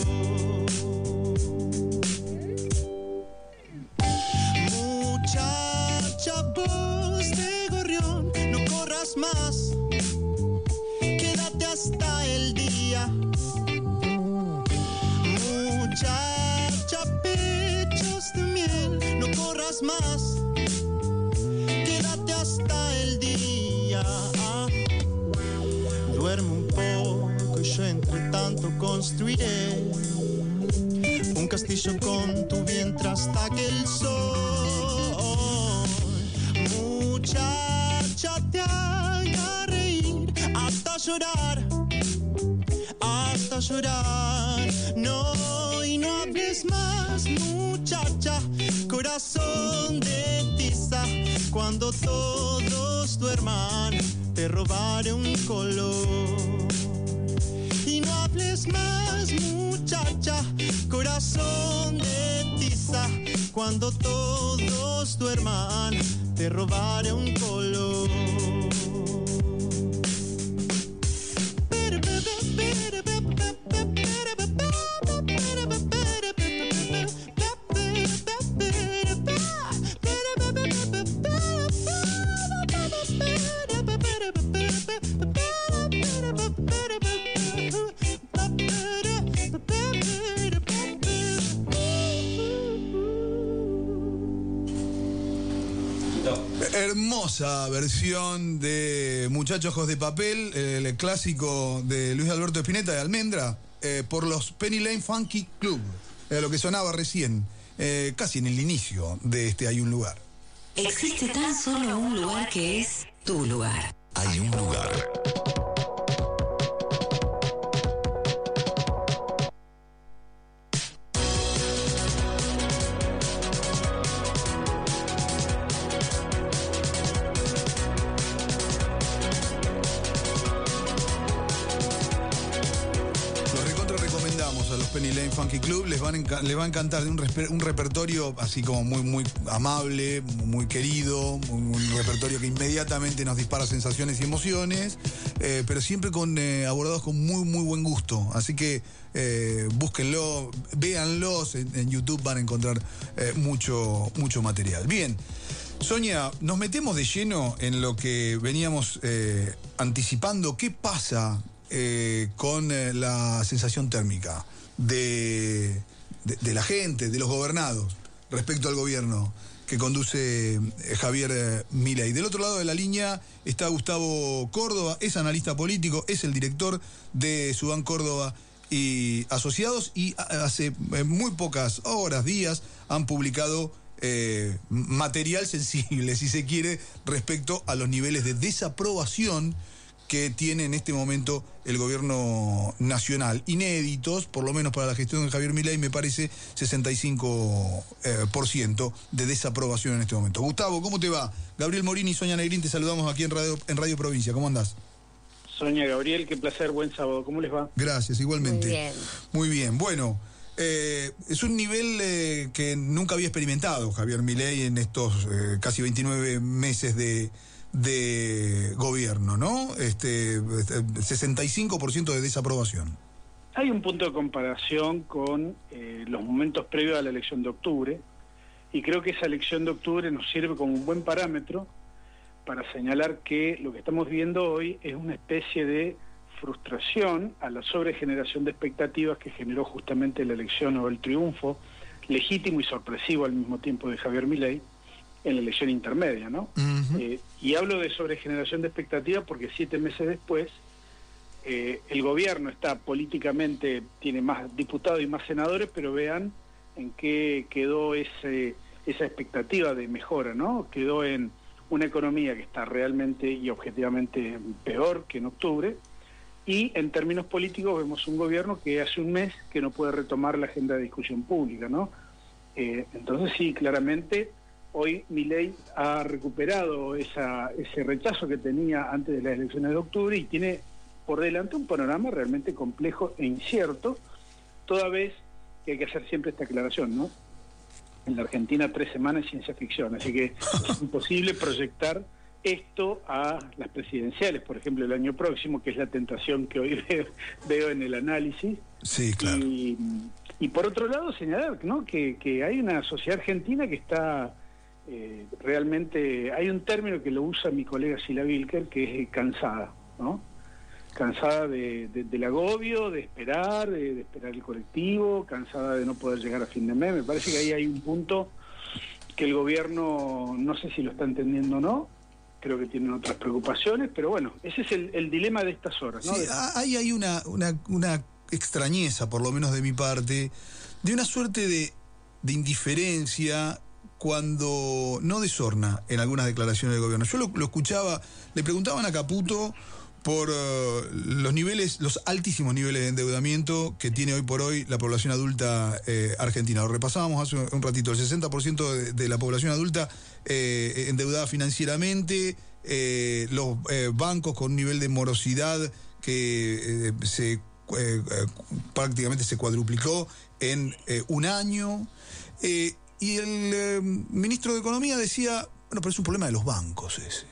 Muchacha, voz de gorrión, no corras más, quédate hasta el día. Muchacha, pechos de miel, no corras más, quédate hasta el día. Duerme un poco y yo entre tanto construiré un castillo con tu vientre hasta que el sol, muchacha, te haga reír hasta llorar, hasta llorar. No, y no hables más, muchacha, corazón de tiza. Cuando todos duerman, te robaré un color. Y no hables más, muchacha, corazón de tiza. Cuando todos duerman, te robaré un color. Hermosa versión de Muchachos Ojos de Papel, el, el clásico de Luis Alberto Spinetta de Almendra, eh, por los Penny Lane Funky Club, eh, lo que sonaba recién, eh, casi en el inicio de este Hay un lugar. Existe tan solo un lugar que es tu lugar. Hay un lugar. Penny Lane Funky Club, les, van enca- les va a encantar de un, respe- un repertorio así como muy, muy amable, muy querido, un, un repertorio que inmediatamente nos dispara sensaciones y emociones, eh, pero siempre con eh, abordados con muy, muy buen gusto. Así que eh, búsquenlo, véanlos, en, en YouTube van a encontrar eh, mucho, mucho material. Bien, Sonia, nos metemos de lleno en lo que veníamos eh, anticipando. ¿Qué pasa eh, con eh, la sensación térmica De, de, de la gente, de los gobernados, respecto al gobierno que conduce eh, Javier eh, Milei? Del otro lado de la línea está Gustavo Córdoba, es analista político, es el director de Sudán Córdoba y Asociados, y a, hace eh, muy pocas horas, días, han publicado eh, material sensible, si se quiere, respecto a los niveles de desaprobación que tiene en este momento el gobierno nacional. Inéditos, por lo menos para la gestión de Javier Milei, me parece sesenta y cinco por ciento de desaprobación en este momento. Gustavo, ¿cómo te va? Gabriel Morini y Sonia Negrín, te saludamos aquí en Radio, en Radio Provincia. ¿Cómo andás? Sonia, Gabriel, qué placer, buen sábado. ¿Cómo les va? Gracias, igualmente. Muy bien. Muy bien. Bueno, eh, es un nivel eh, que nunca había experimentado Javier Milei en estos eh, casi veintinueve meses de... de gobierno, ¿no? Este, sesenta y cinco por ciento de desaprobación. Hay un punto de comparación con eh, los momentos previos a la elección de octubre, y creo que esa elección de octubre nos sirve como un buen parámetro para señalar que lo que estamos viendo hoy es una especie de frustración a la sobregeneración de expectativas que generó justamente la elección o el triunfo legítimo y sorpresivo al mismo tiempo de Javier Milei en la elección intermedia, ¿no? Uh-huh. Eh, y hablo de sobregeneración de expectativas porque siete meses después eh, el gobierno está políticamente, tiene más diputados y más senadores, pero vean en qué quedó ese, esa expectativa de mejora, ¿no? Quedó en una economía que está realmente y objetivamente peor que en octubre, y en términos políticos vemos un gobierno que hace un mes que no puede retomar la agenda de discusión pública, ¿no? Eh, entonces sí, claramente hoy Milei ha recuperado esa, ese rechazo que tenía antes de las elecciones de octubre y tiene por delante un panorama realmente complejo e incierto, toda vez que hay que hacer siempre esta aclaración, ¿no? En la Argentina tres semanas es ciencia ficción, así que es imposible proyectar esto a las presidenciales, por ejemplo, el año próximo, que es la tentación que hoy veo, veo en el análisis. Sí, claro. Y, y por otro lado, señalar, ¿no?, que, que hay una sociedad argentina que está eh, realmente... Hay un término que lo usa mi colega Sila Vilker, que es cansada, ¿no? Cansada de, de, del agobio, de esperar, de, de esperar el colectivo, cansada de no poder llegar a fin de mes. Me parece que ahí hay un punto que el gobierno, no sé si lo está entendiendo o no, creo que tienen otras preocupaciones, pero bueno, ese es el, el dilema de estas horas, ¿no? Sí, hay, hay una, una, una extrañeza, por lo menos de mi parte, de una suerte de, de indiferencia cuando no desorna en algunas declaraciones del gobierno. Yo lo, lo escuchaba, le preguntaban a Caputo por uh, los niveles, los altísimos niveles de endeudamiento que tiene hoy por hoy la población adulta eh, argentina. Lo repasábamos hace un ratito, el sesenta por ciento de, de la población adulta eh, endeudada financieramente, eh, los eh, bancos con un nivel de morosidad que eh, se eh, eh, prácticamente se cuadruplicó en eh, un año. Eh, y el eh, ministro de Economía decía, bueno, pero es un problema de los bancos ese.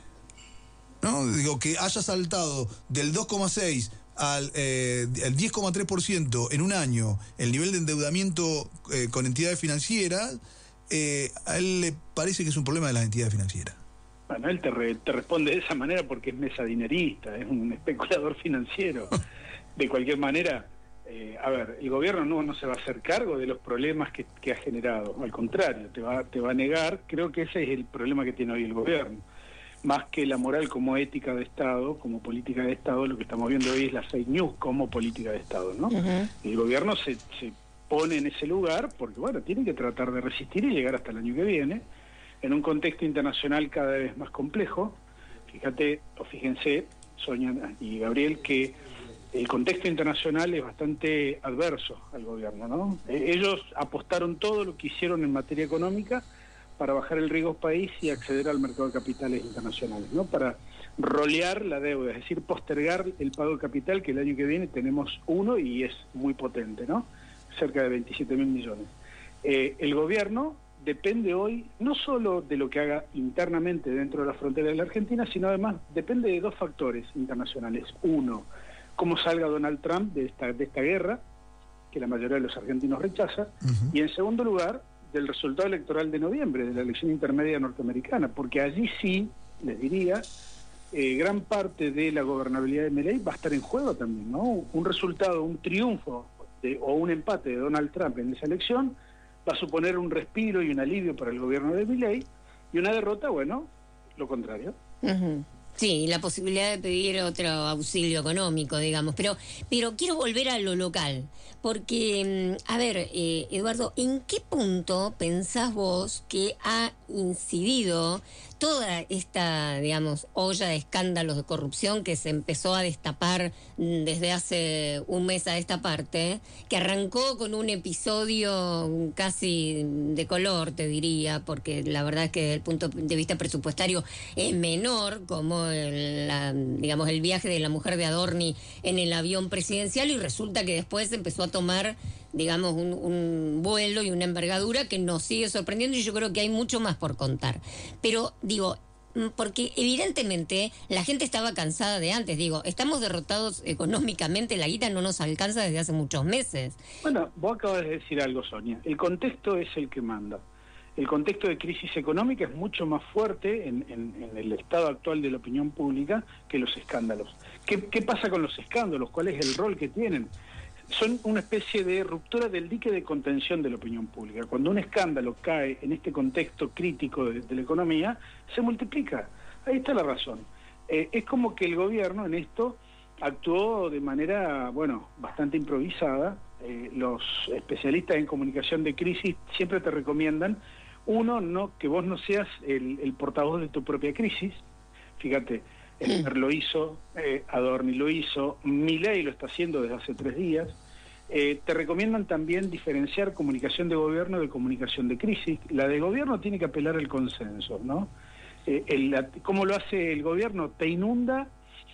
¿No? Digo, que haya saltado del dos coma seis al eh, el diez coma tres por ciento en un año el nivel de endeudamiento eh, con entidades financieras, eh, a él le parece que es un problema de las entidades financieras. Bueno, él te, re, te responde de esa manera porque es mesadinerista, es un especulador financiero. De cualquier manera, eh, a ver, el gobierno no, no se va a hacer cargo de los problemas que, que ha generado, al contrario, te va, te va a negar. Creo que ese es el problema que tiene hoy el gobierno. Más que la moral como ética de Estado, como política de Estado, lo que estamos viendo hoy es la fake news como política de Estado, ¿no? Uh-huh. El gobierno se, se pone en ese lugar porque, bueno, tiene que tratar de resistir y llegar hasta el año que viene, en un contexto internacional cada vez más complejo. Fíjate, o fíjense, Sonia y Gabriel, que el contexto internacional es bastante adverso al gobierno, ¿no? Ellos apostaron todo lo que hicieron en materia económica para bajar el riesgo país y acceder al mercado de capitales internacionales, ¿no? Para rolear la deuda, es decir, postergar el pago de capital, que el año que viene tenemos uno y es muy potente, ¿no? Cerca de veintisiete mil millones. Eh, el gobierno depende hoy no solo de lo que haga internamente dentro de la frontera de la Argentina, sino además depende de dos factores internacionales. Uno, cómo salga Donald Trump de esta, de esta guerra, que la mayoría de los argentinos rechaza, uh-huh. Y en segundo lugar, del resultado electoral de noviembre, de la elección intermedia norteamericana, porque allí sí, les diría, eh, gran parte de la gobernabilidad de Milei va a estar en juego también, ¿no? Un resultado, un triunfo de, o un empate de Donald Trump en esa elección va a suponer un respiro y un alivio para el gobierno de Milei, y una derrota, bueno, lo contrario. Uh-huh. Sí, la posibilidad de pedir otro auxilio económico, digamos, pero pero quiero volver a lo local, porque, a ver, eh, Eduardo, ¿en qué punto pensás vos que ha incidido toda esta, digamos, olla de escándalos de corrupción que se empezó a destapar desde hace un mes a esta parte, que arrancó con un episodio casi de color, te diría, porque la verdad es que desde el punto de vista presupuestario es menor, como el, la, digamos, el viaje de la mujer de Adorni en el avión presidencial, y resulta que después empezó a tomar, digamos, un, un vuelo y una envergadura que nos sigue sorprendiendo, y yo creo que hay mucho más por contar. Pero, digo, porque evidentemente la gente estaba cansada de antes, digo, estamos derrotados económicamente, la guita no nos alcanza desde hace muchos meses. Bueno, vos acabas de decir algo, Sonia, el contexto es el que manda. El contexto de crisis económica es mucho más fuerte en, en, en el estado actual de la opinión pública que los escándalos. ¿Qué, qué pasa con los escándalos? ¿Cuál es el rol que tienen? Son una especie de ruptura del dique de contención de la opinión pública. Cuando un escándalo cae en este contexto crítico de, de la economía, se multiplica. Ahí está la razón. Eh, es como que el gobierno en esto actuó de manera, bueno, bastante improvisada. Eh, los especialistas en comunicación de crisis siempre te recomiendan, uno, no que vos no seas el, el portavoz de tu propia crisis. Fíjate, Esper lo hizo, eh, Adorni lo hizo, Milei lo está haciendo desde hace tres días. Eh, te recomiendan también diferenciar comunicación de gobierno de comunicación de crisis. La de gobierno tiene que apelar al consenso, ¿no? Eh, el, la, ¿Cómo lo hace el gobierno? Te inunda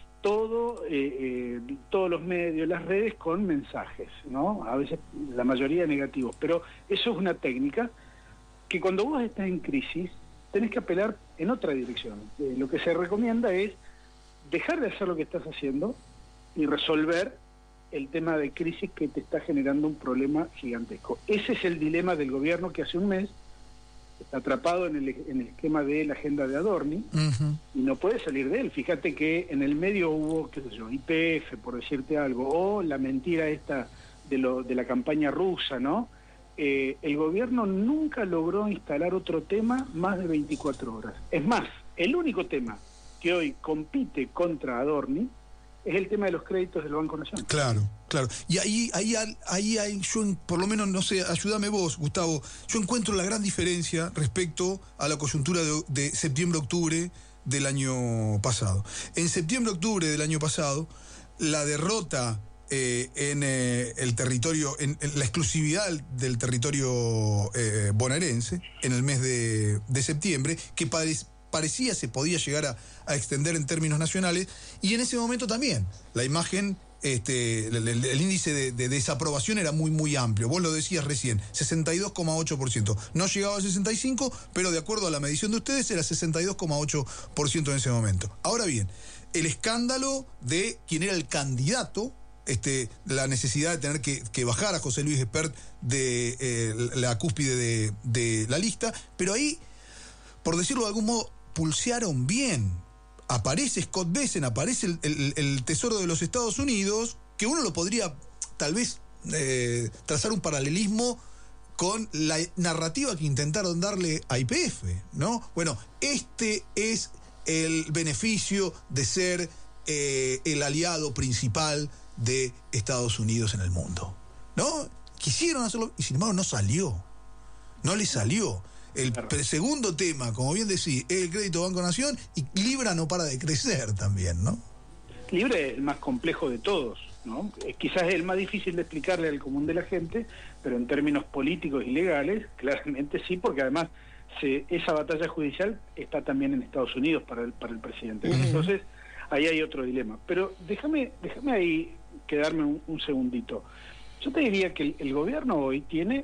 todo, eh, eh, todos los medios, las redes con mensajes, ¿no? A veces la mayoría negativos, pero eso es una técnica que cuando vos estás en crisis tenés que apelar en otra dirección. Eh, lo que se recomienda es dejar de hacer lo que estás haciendo y resolver el tema de crisis que te está generando un problema gigantesco. Ese es el dilema del gobierno que hace un mes está atrapado en el, en el esquema de la agenda de Adorni uh-huh. y no puede salir de él. Fíjate que en el medio hubo, qué sé yo, Y P F, por decirte algo, o la mentira esta de, lo, de la campaña rusa, ¿no? Eh, el gobierno nunca logró instalar otro tema más de veinticuatro horas. Es más, el único tema que hoy compite contra Adorni es el tema de los créditos del Banco Nacional. Claro, claro. Y ahí, ahí, ahí, ahí yo, por lo menos, no sé, ayúdame vos, Gustavo, yo encuentro la gran diferencia respecto a la coyuntura de, de septiembre-octubre del año pasado. En septiembre-octubre del año pasado, la derrota eh, en eh, el territorio, en, en la exclusividad del territorio eh, bonaerense, en el mes de, de septiembre, que parece parecía se podía llegar a, a extender en términos nacionales, y en ese momento también la imagen, este, el, el, el índice de, de desaprobación era muy muy amplio. Vos lo decías recién, sesenta y dos coma ocho por ciento. No llegaba a sesenta y cinco, pero de acuerdo a la medición de ustedes era sesenta y dos coma ocho por ciento en ese momento. Ahora bien, el escándalo de quién era el candidato, este, la necesidad de tener que, que bajar a José Luis Espert de eh, la cúspide de, de la lista, pero ahí, por decirlo de algún modo, pulsearon bien. Aparece Scott Bessent, aparece el, el, el Tesoro de los Estados Unidos, que uno lo podría tal vez eh, trazar un paralelismo con la narrativa que intentaron darle a Y P F, ¿no? Bueno, este es el beneficio de ser eh, el aliado principal de Estados Unidos en el mundo, ¿no? Quisieron hacerlo y sin embargo no salió. No le salió. El segundo tema, como bien decís, es el crédito Banco Nación, y Libra no para de crecer también, ¿no? Libra es el más complejo de todos, ¿no? Es quizás el más difícil de explicarle al común de la gente, pero en términos políticos y legales, claramente sí, porque además se, esa batalla judicial está también en Estados Unidos para el, para el presidente. Uh-huh. Entonces, ahí hay otro dilema. Pero déjame, déjame ahí quedarme un, un segundito. Yo te diría que el, el gobierno hoy tiene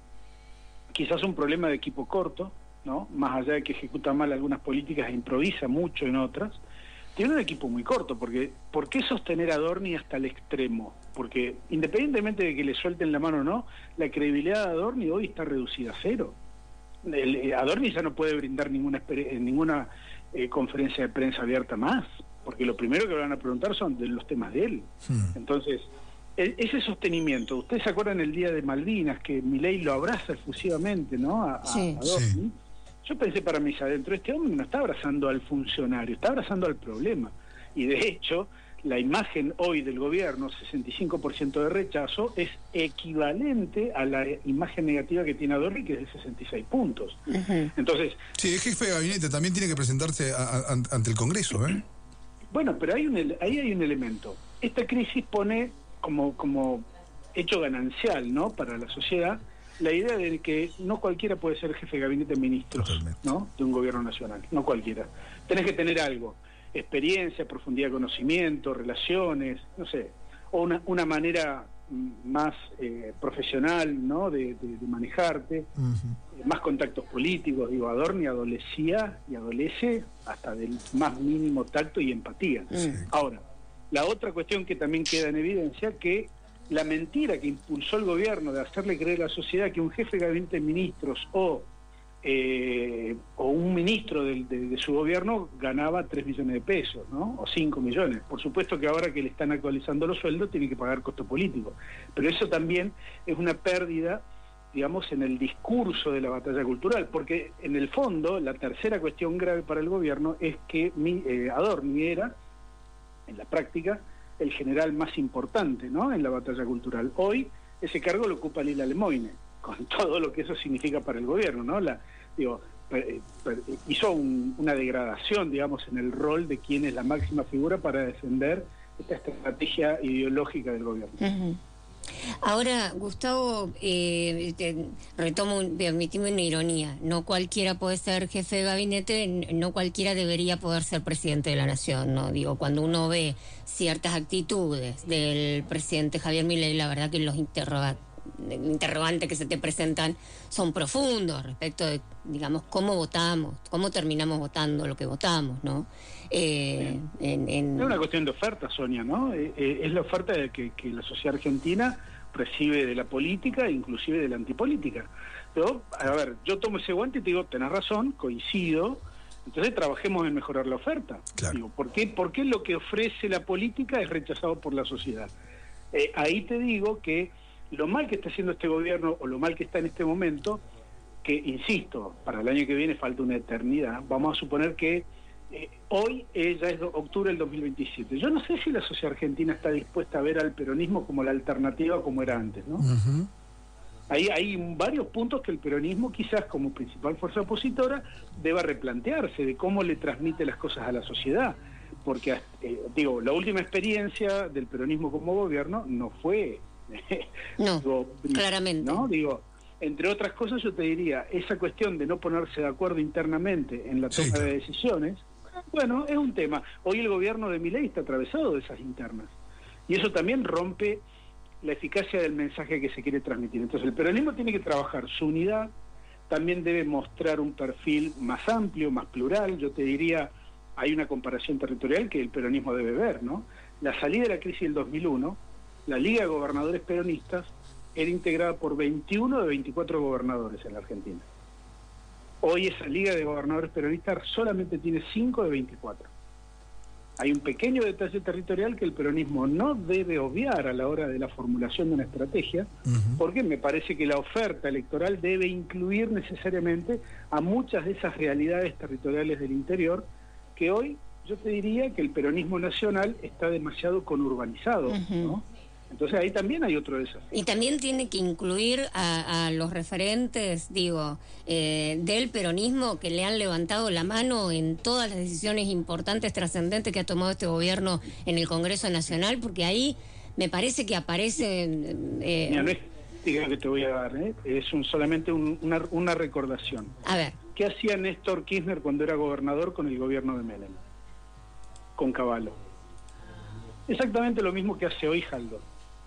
quizás un problema de equipo corto, ¿no? Más allá de que ejecuta mal algunas políticas e improvisa mucho en otras, tiene un equipo muy corto, porque ¿por qué sostener a Adorni hasta el extremo? Porque independientemente de que le suelten la mano o no, la credibilidad de Adorni hoy está reducida a cero. El, Adorni ya no puede brindar ninguna ninguna eh, conferencia de prensa abierta más, porque lo primero que van a preguntar son de los temas de él. Hmm. Entonces, ese sostenimiento, ustedes se acuerdan el día de Malvinas, que Milei lo abraza efusivamente, ¿no? A, sí, a Adorni. Sí. Yo pensé para mis adentro, este hombre no está abrazando al funcionario, está abrazando al problema. Y de hecho, la imagen hoy del gobierno, sesenta y cinco por ciento de rechazo, es equivalente a la imagen negativa que tiene Adorni, que es de sesenta y seis puntos. Uh-huh. Entonces, sí, el jefe de gabinete también tiene que presentarse a, a, ante el Congreso, ¿eh? Bueno, pero hay un, ahí hay un elemento. Esta crisis pone como, como hecho ganancial, ¿no?, para la sociedad, la idea de que no cualquiera puede ser jefe de gabinete de ministros, ¿no?, de un gobierno nacional, no cualquiera. Tenés que tener algo, experiencia, profundidad de conocimiento, relaciones, no sé, o una, una manera más eh, profesional, ¿no?, de, de, de manejarte, uh-huh. más contactos políticos. Digo, Adorni adolecía y adolece hasta del más mínimo tacto y empatía. Sí. Ahora, la otra cuestión que también queda en evidencia, que la mentira que impulsó el gobierno de hacerle creer a la sociedad que un jefe de gabinete de ministros o, eh, o un ministro de, de, de su gobierno ganaba tres millones de pesos, ¿no?, o cinco millones. Por supuesto que ahora que le están actualizando los sueldos tiene que pagar costo político, pero eso también es una pérdida, digamos, en el discurso de la batalla cultural, porque en el fondo la tercera cuestión grave para el gobierno es que mi, eh, Adorni era, en la práctica, el general más importante, ¿no?, en la batalla cultural. Hoy ese cargo lo ocupa Lila Lemoine, con todo lo que eso significa para el gobierno, ¿no? La, digo, per, per, hizo un, una degradación, digamos, en el rol de quien es la máxima figura para defender esta estrategia ideológica del gobierno. Uh-huh. Ahora, Gustavo, eh, te, retomo, permitime una ironía. No cualquiera puede ser jefe de gabinete, no cualquiera debería poder ser presidente de la nación, ¿no? Digo, cuando uno ve ciertas actitudes del presidente Javier Milei, la verdad que los interroga, interrogantes que se te presentan son profundos respecto de, digamos, cómo votamos, cómo terminamos votando lo que votamos, ¿no? Eh, en, en... Es una cuestión de oferta, Sonia, ¿no? Eh, eh, es la oferta de que, que la sociedad argentina recibe de la política, inclusive de la antipolítica. Pero, a ver, yo tomo ese guante y te digo, tenés razón, coincido, entonces trabajemos en mejorar la oferta. Claro. Digo, ¿por qué, ¿por qué lo que ofrece la política es rechazado por la sociedad? Eh, ahí te digo que lo mal que está haciendo este gobierno, o lo mal que está en este momento, que, insisto, para el año que viene falta una eternidad, vamos a suponer que eh, hoy eh, ya es octubre del dos mil veintisiete. Yo no sé si la sociedad argentina está dispuesta a ver al peronismo como la alternativa como era antes, ¿no? Uh-huh. Hay, hay varios puntos que el peronismo, quizás como principal fuerza opositora, deba replantearse de cómo le transmite las cosas a la sociedad. Porque, eh, digo, la última experiencia del peronismo como gobierno no fue... no, digo, claramente. ¿no? Digo, entre otras cosas yo te diría, esa cuestión de no ponerse de acuerdo internamente en la toma sí. de decisiones, bueno, es un tema. Hoy el gobierno de Milei está atravesado de esas internas. Y eso también rompe la eficacia del mensaje que se quiere transmitir. Entonces el peronismo tiene que trabajar su unidad, también debe mostrar un perfil más amplio, más plural. Yo te diría, hay una comparación territorial que el peronismo debe ver, ¿no? La salida de la crisis del dos mil uno, la Liga de Gobernadores Peronistas era integrada por veintiuno de veinticuatro gobernadores en la Argentina. Hoy esa Liga de Gobernadores Peronistas solamente tiene cinco de veinticuatro. Hay un pequeño detalle territorial que el peronismo no debe obviar a la hora de la formulación de una estrategia, uh-huh. porque me parece que la oferta electoral debe incluir necesariamente a muchas de esas realidades territoriales del interior, que hoy yo te diría que el peronismo nacional está demasiado conurbanizado, uh-huh. ¿no? Entonces ahí también hay otro desafío. Y también tiene que incluir a, a los referentes, digo, eh, del peronismo que le han levantado la mano en todas las decisiones importantes, trascendentes que ha tomado este gobierno en el Congreso Nacional, porque ahí me parece que aparece... Eh, Mira, no es diga que te voy a dar, ¿eh? Es un, solamente un, una, una recordación. A ver. ¿Qué hacía Néstor Kirchner cuando era gobernador con el gobierno de Menem? Con Cavallo. Exactamente lo mismo que hace hoy Jaldo.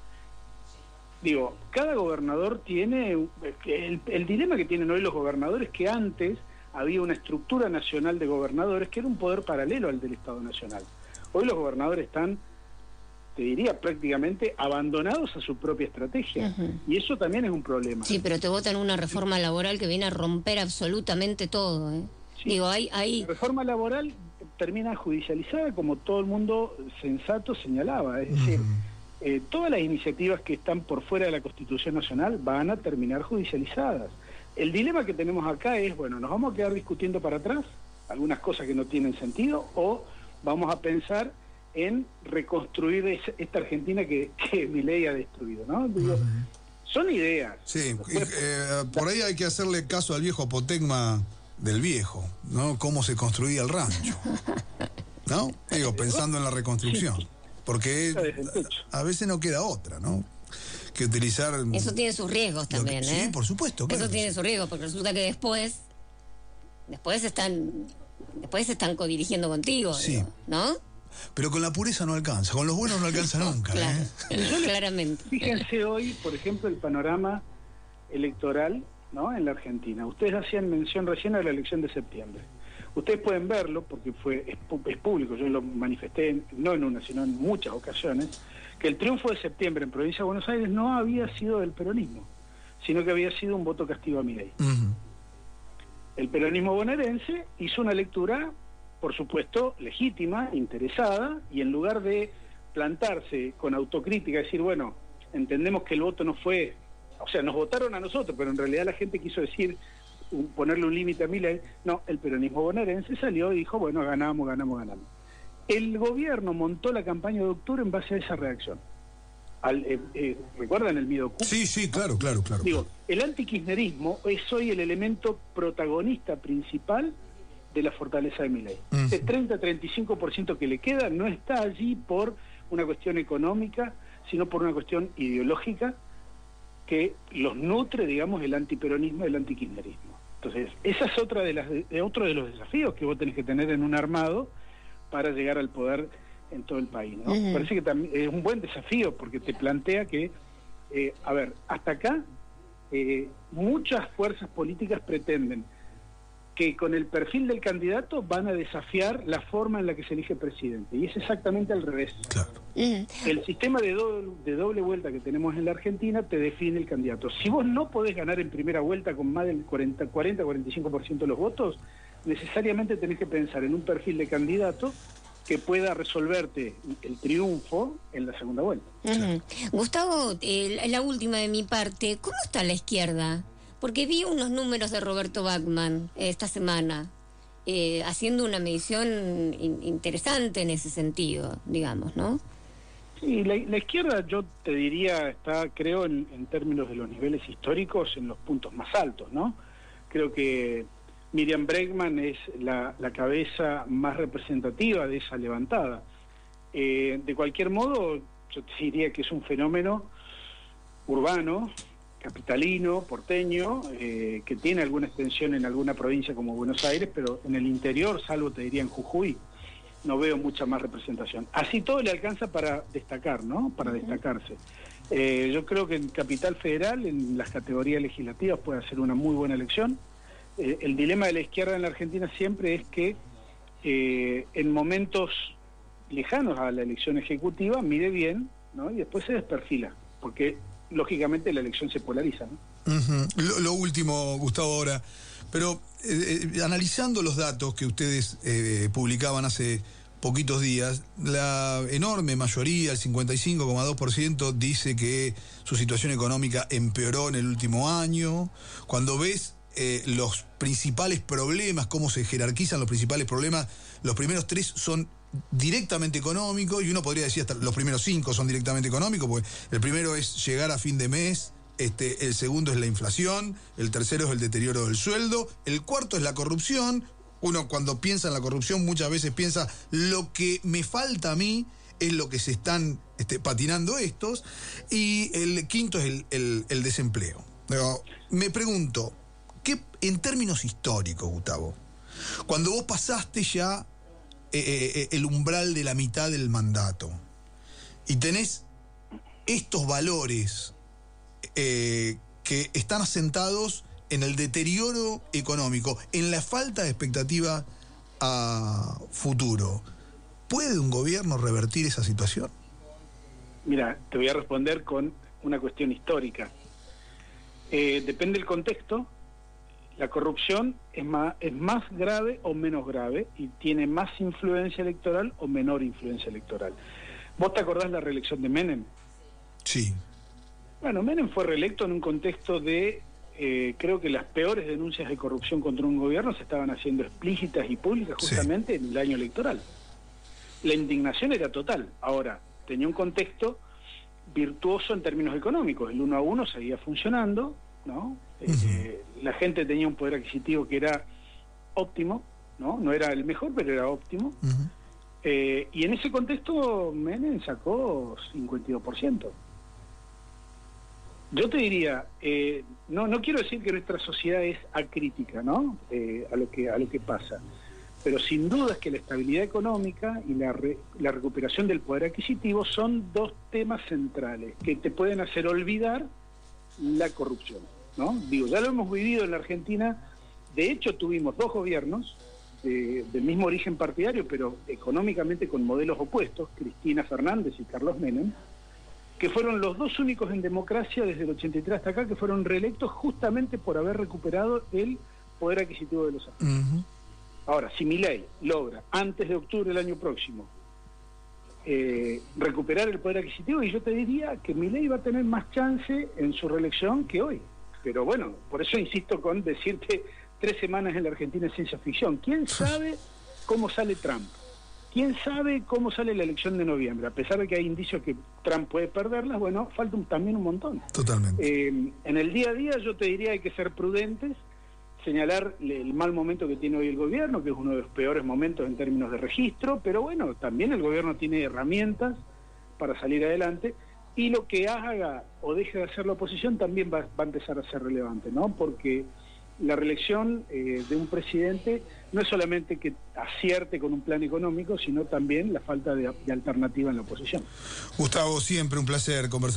Digo, cada gobernador tiene... El, el dilema que tienen hoy los gobernadores, que antes había una estructura nacional de gobernadores que era un poder paralelo al del Estado Nacional. Hoy los gobernadores están, te diría, prácticamente abandonados a su propia estrategia. Uh-huh. Y eso también es un problema. Sí, pero te votan una reforma laboral que viene a romper absolutamente todo, ¿eh? Sí. Digo, hay, hay... La reforma laboral termina judicializada, como todo el mundo sensato señalaba. Es decir... Uh-huh. Eh, todas las iniciativas que están por fuera de la Constitución Nacional van a terminar judicializadas. El dilema que tenemos acá es, bueno, ¿nos vamos a quedar discutiendo para atrás algunas cosas que no tienen sentido, o vamos a pensar en reconstruir esa, esta Argentina que, que Milei ha destruido, ¿no? Digo, uh-huh. Son ideas. Sí, eh, por ahí hay que hacerle caso al viejo apotegma del viejo, ¿no? Cómo se construía el rancho, ¿no? Digo, pensando en la reconstrucción. Porque a veces no queda otra, ¿no? Que utilizar... Eso tiene sus riesgos también, que, ¿eh? Sí, por supuesto. Claro. Eso tiene sí. sus riesgos, porque resulta que después... Después están... Después se están codirigiendo contigo, sí. Digo, ¿no? Pero con la pureza no alcanza, con los buenos no alcanza nunca. Claro, ¿eh? Claramente. Fíjense hoy, por ejemplo, el panorama electoral, ¿no? En la Argentina. Ustedes hacían mención recién a la elección de septiembre. Ustedes pueden verlo, porque fue es, es público, yo lo manifesté, en, no en una, sino en muchas ocasiones, que el triunfo de septiembre en Provincia de Buenos Aires no había sido del peronismo, sino que había sido un voto castigo a Milei. Uh-huh. El peronismo bonaerense hizo una lectura, por supuesto, legítima, interesada, y en lugar de plantarse con autocrítica, decir, bueno, entendemos que el voto no fue, o sea, nos votaron a nosotros, pero en realidad la gente quiso decir... Un, ponerle un límite a Milei, no, el peronismo bonaerense salió y dijo, bueno, ganamos, ganamos, ganamos. El gobierno montó la campaña de octubre en base a esa reacción. Al, eh, eh, ¿Recuerdan el Midocu? Sí, sí, claro, claro, claro. Digo, el antikirchnerismo es hoy el elemento protagonista principal de la fortaleza de Milei. Uh-huh. Ese treinta a treinta y cinco por ciento que le queda no está allí por una cuestión económica, sino por una cuestión ideológica, que los nutre, digamos, el antiperonismo y el antikirchnerismo. Entonces, esa es otra de las de otro de los desafíos que vos tenés que tener en un armado para llegar al poder en todo el país, ¿no? Uh-huh. Parece que también es un buen desafío porque te plantea que, eh, a ver, hasta acá eh, muchas fuerzas políticas pretenden que con el perfil del candidato van a desafiar la forma en la que se elige presidente, y es exactamente al revés. Claro. Uh-huh. El sistema de doble, de doble vuelta que tenemos en la Argentina te define el candidato. Si vos no podés ganar en primera vuelta con más del cuarenta, cuarenta, cuarenta y cinco por ciento de los votos, necesariamente tenés que pensar en un perfil de candidato que pueda resolverte el triunfo en la segunda vuelta. Uh-huh. Gustavo, eh, la última de mi parte, ¿cómo está la izquierda? Porque vi unos números de Roberto Bachmann eh, esta semana, eh, haciendo una medición in- interesante en ese sentido, digamos, ¿no? Sí, la, la izquierda, yo te diría, está, creo, en, en términos de los niveles históricos, en los puntos más altos, ¿no? Creo que Miriam Bregman es la, la cabeza más representativa de esa levantada. Eh, de cualquier modo, yo te diría que es un fenómeno urbano, capitalino, porteño, eh, que tiene alguna extensión en alguna provincia como Buenos Aires, pero en el interior, salvo te diría en Jujuy, no veo mucha más representación. Así todo le alcanza para destacar, ¿no? Para destacarse. Eh, yo creo que en Capital Federal, en las categorías legislativas, puede ser una muy buena elección. Eh, el dilema de la izquierda en la Argentina siempre es que eh, en momentos lejanos a la elección ejecutiva mide bien, ¿no? Y después se desperfila, porque lógicamente la elección se polariza, ¿no? Uh-huh. Lo, lo último, Gustavo, ahora, pero eh, eh, analizando los datos que ustedes eh, publicaban hace poquitos días, la enorme mayoría, el cincuenta y cinco coma dos por ciento, dice que su situación económica empeoró en el último año. Cuando ves eh, los principales problemas, cómo se jerarquizan los principales problemas, los primeros tres son directamente económicos, y uno podría decir hasta los primeros cinco son directamente económicos, porque el primero es llegar a fin de mes, este, el segundo es la inflación, el tercero es el deterioro del sueldo, el cuarto es la corrupción. Uno cuando piensa en la corrupción muchas veces piensa, lo que me falta a mí es lo que se están este, patinando estos, y el quinto es el, el, el desempleo. Pero me pregunto, ¿qué, en términos históricos, Gustavo, cuando vos pasaste ya Eh, eh, el umbral de la mitad del mandato y tenés estos valores eh, que están asentados en el deterioro económico, en la falta de expectativa a futuro, ¿puede un gobierno revertir esa situación? Mira, te voy a responder con una cuestión histórica. Eh, depende del contexto. La corrupción es más, es más grave o menos grave y tiene más influencia electoral o menor influencia electoral. ¿Vos te acordás la reelección de Menem? Sí. Bueno, Menem fue reelecto en un contexto de, eh, creo que las peores denuncias de corrupción contra un gobierno se estaban haciendo explícitas y públicas justamente sí. en el año electoral. La indignación era total. Ahora, tenía un contexto virtuoso en términos económicos. El uno a uno seguía funcionando, ¿no? Uh-huh. Eh, la gente tenía un poder adquisitivo que era óptimo, ¿no? No era el mejor, pero era óptimo. Uh-huh. Eh, y en ese contexto Menem sacó cincuenta y dos por ciento. Yo te diría, eh, no no quiero decir que nuestra sociedad es acrítica, ¿no? Eh, a lo que a lo que pasa, pero sin duda es que la estabilidad económica y la, re, la recuperación del poder adquisitivo son dos temas centrales que te pueden hacer olvidar la corrupción, ¿no? Digo, ya lo hemos vivido en la Argentina. De hecho, tuvimos dos gobiernos de, del mismo origen partidario, pero económicamente con modelos opuestos, Cristina Fernández y Carlos Menem, que fueron los dos únicos en democracia desde el ochenta y tres hasta acá que fueron reelectos justamente por haber recuperado el poder adquisitivo de los argentinos. Uh-huh. Ahora, si Milei logra, antes de octubre del año próximo, Eh, recuperar el poder adquisitivo, y yo te diría que Milei va a tener más chance en su reelección que hoy. Pero bueno, por eso insisto con decirte, tres semanas en la Argentina es ciencia ficción. ¿Quién sabe cómo sale Trump? ¿Quién sabe cómo sale la elección de noviembre? A pesar de que hay indicios que Trump puede perderlas, bueno, falta un, también un montón. Totalmente. Eh, en el día a día yo te diría hay que ser prudentes, señalar el mal momento que tiene hoy el gobierno, que es uno de los peores momentos en términos de registro, pero bueno, también el gobierno tiene herramientas para salir adelante, y lo que haga o deje de hacer la oposición también va, va a empezar a ser relevante, ¿no? Porque la reelección eh, de un presidente no es solamente que acierte con un plan económico, sino también la falta de, de alternativa en la oposición. Gustavo, siempre un placer conversar.